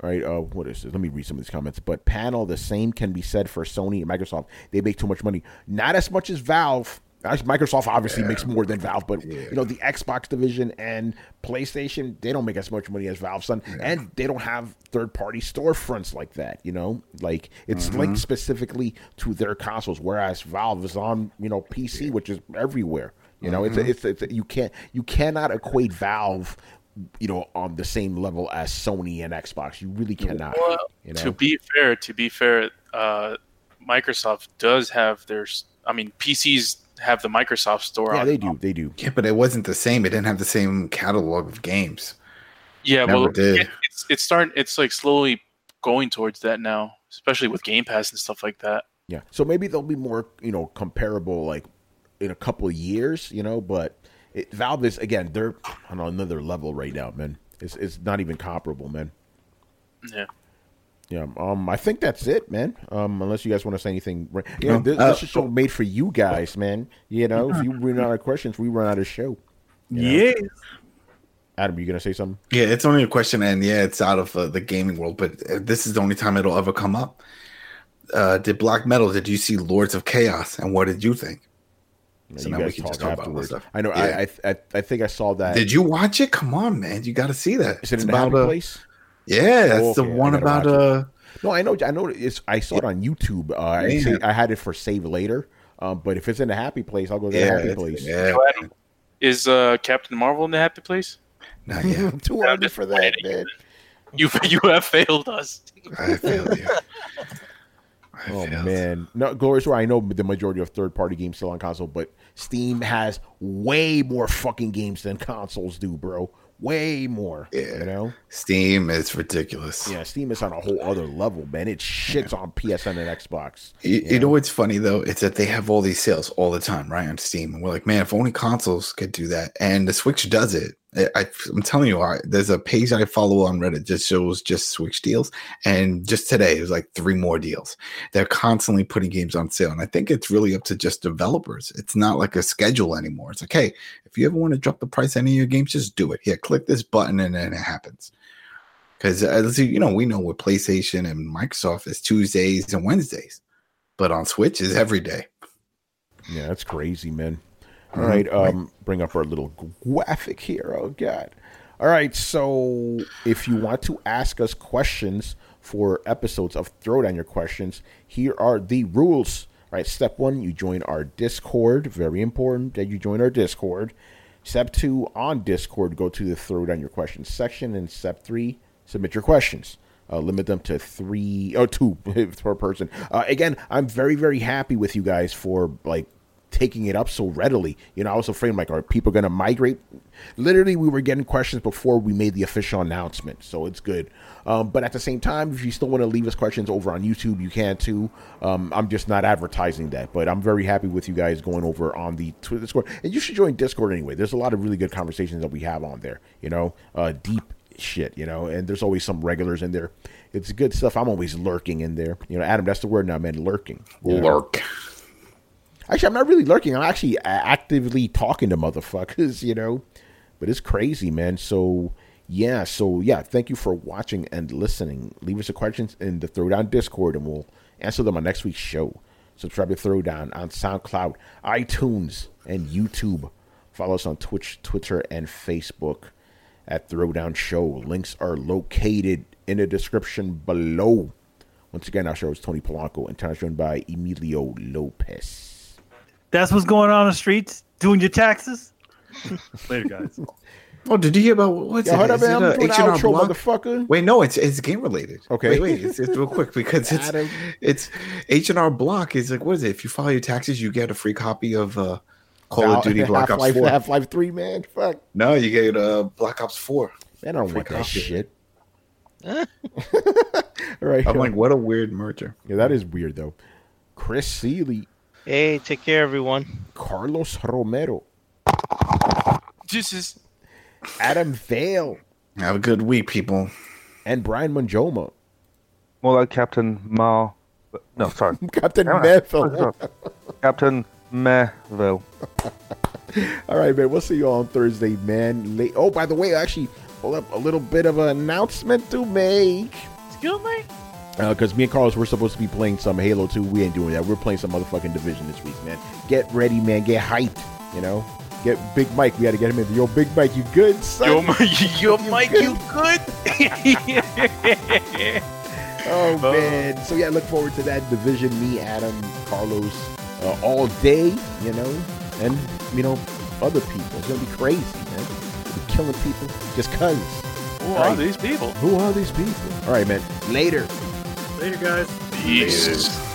Speaker 2: All right, what is this? Let me read some of these comments. But panel, the same can be said for Sony and Microsoft. They make too much money. Not as much as Valve. Microsoft obviously makes more than Valve, but you know, the Xbox division and PlayStation, they don't make as much money as Valve, son. And they don't have third-party storefronts like that, you know? Like, it's linked specifically to their consoles, whereas Valve is on, you know, PC, which is everywhere. You know, it's you cannot equate Valve, you know, on the same level as Sony and Xbox. You really cannot.
Speaker 5: Well,
Speaker 2: you know?
Speaker 5: To be fair, Microsoft does have their. I mean, PCs have the Microsoft store.
Speaker 2: Yeah, they do.
Speaker 6: Yeah, but it wasn't the same. It didn't have the same catalog of games.
Speaker 5: Yeah,
Speaker 6: Never
Speaker 5: well,
Speaker 6: did.
Speaker 5: it's starting. It's like slowly going towards that now, especially with Game Pass and stuff like that.
Speaker 2: Yeah, so maybe they'll be more, you know, comparable like in a couple of years, you know. But Valve is, again, they're on another level right now, man. It's not even comparable, man.
Speaker 5: Yeah.
Speaker 2: Yeah, I think that's it, man. Unless you guys want to say anything. You know, this is a show made for you guys, man. You know, if you run out of questions, we run out of show.
Speaker 3: Yes.
Speaker 2: Adam, you gonna say something?
Speaker 6: Yeah, it's only a question, and yeah, it's out of the gaming world, but this is the only time it'll ever come up. Did Black Metal? Did you see Lords of Chaos, and what did you think?
Speaker 2: So you guys talk afterwards. I know.
Speaker 6: Yeah.
Speaker 2: I think I saw that.
Speaker 6: Did you watch it? Come on, man, you got to see that.
Speaker 2: Is it in the Happy Place?
Speaker 6: Yeah, that's the one about
Speaker 2: No, I know. I saw it on YouTube. I had it for save later. But if it's in the Happy Place, I'll go to the Happy Place.
Speaker 6: Yeah.
Speaker 5: Is Captain Marvel in the Happy Place?
Speaker 6: Not yet.
Speaker 2: Too early for that, man.
Speaker 5: You have failed us.
Speaker 6: I failed you.
Speaker 2: Man, no, Glorious War. I know the majority of third-party games still on console, but Steam has way more fucking games than consoles do, bro. Way more.
Speaker 6: Yeah.
Speaker 2: You know,
Speaker 6: Steam is ridiculous.
Speaker 2: Yeah, Steam is on a whole other level, man. It shits on PSN and Xbox.
Speaker 6: You know what's funny though? It's that they have all these sales all the time, right, on Steam, and we're like, man, if only consoles could do that. And the Switch does it. I'm telling you, there's a page I follow on Reddit just shows just Switch deals, and just today it was like 3 more deals. They're constantly putting games on sale, and I think it's really up to just developers. It's not like a schedule anymore. It's like, hey, if you ever want to drop the price of any of your games, just do it. Here, click this button, and then it happens. Because you know, we know with PlayStation and Microsoft it's Tuesdays and Wednesdays, but on Switch is every day.
Speaker 2: Yeah, that's crazy, man. All right, bring up our little graphic here. Oh, God. All right, so if you want to ask us questions for episodes of Throwdown Your Questions, here are the rules. All right, step 1, you join our Discord. Very important that you join our Discord. Step 2, on Discord, go to the Throwdown Your Questions section. And step 3, submit your questions. Limit them to 2 per person. Again, I'm very, very happy with you guys for, like, taking it up so readily. You know, I was afraid, like, are people going to migrate? Literally, we were getting questions before we made the official announcement, so it's good. But at the same time, if you still want to leave us questions over on YouTube, you can too. I'm just not advertising that, but I'm very happy with you guys going over on the Discord. And you should join Discord anyway. There's a lot of really good conversations that we have on there, you know, deep shit, you know, and there's always some regulars in there. It's good stuff. I'm always lurking in there. You know, Adam, that's the word now, man, lurking.
Speaker 6: Lurk.
Speaker 2: Actually, I'm not really lurking. I'm actually actively talking to motherfuckers, you know. But it's crazy, man. So, yeah. Thank you for watching and listening. Leave us your questions in the Throwdown Discord, and we'll answer them on next week's show. Subscribe to Throwdown on SoundCloud, iTunes, and YouTube. Follow us on Twitch, Twitter, and Facebook at Throwdown Show. Links are located in the description below. Once again, our show is Tony Polanco, and time joined by Emilio Lopez.
Speaker 3: That's what's going on the streets. Doing your taxes. Later, guys.
Speaker 6: Oh, did you hear about what's it?
Speaker 2: Hold up, man. I'm doing an outro,
Speaker 6: Block?
Speaker 2: Motherfucker.
Speaker 6: Wait, no, it's game related.
Speaker 2: Okay,
Speaker 6: wait, it's real quick because it's H&R Block is like, what is it? If you file your taxes, you get a free copy of Call of Duty Black Ops 4.
Speaker 2: Half-Life 3, man. Fuck.
Speaker 6: No, you get Black Ops 4.
Speaker 2: Man, I don't want that shit. All right.
Speaker 6: I'm like, what a weird merger.
Speaker 2: Yeah, that is weird though. Chris Seeley.
Speaker 4: Hey, take care, everyone.
Speaker 2: Carlos Romero.
Speaker 5: Jesus.
Speaker 2: Adam Vale.
Speaker 6: Have a good week, people.
Speaker 2: And Brian Manjoma.
Speaker 7: More like Captain Mar. No, sorry.
Speaker 2: Captain Melville.
Speaker 7: Captain Melville.
Speaker 2: All right, man. We'll see you all on Thursday, man. Oh, by the way, actually, hold up, a little bit of an announcement to make.
Speaker 3: Feel like?
Speaker 2: Because me and Carlos, we're supposed to be playing some Halo 2. We ain't doing that. We're playing some motherfucking Division this week, man. Get ready, man. Get hyped, you know? Get Big Mike. We got to get him in. Yo, Big Mike, you good, son?
Speaker 5: Yo, Mike, you good?
Speaker 2: Oh, man. So, yeah, look forward to that Division. Me, Adam, Carlos, all day, you know? And, you know, other people. It's going to be crazy, man. We'll be killing people just because.
Speaker 5: Who are these people?
Speaker 2: Who are these people? All right, man. Later.
Speaker 3: Later, guys.
Speaker 5: Peace.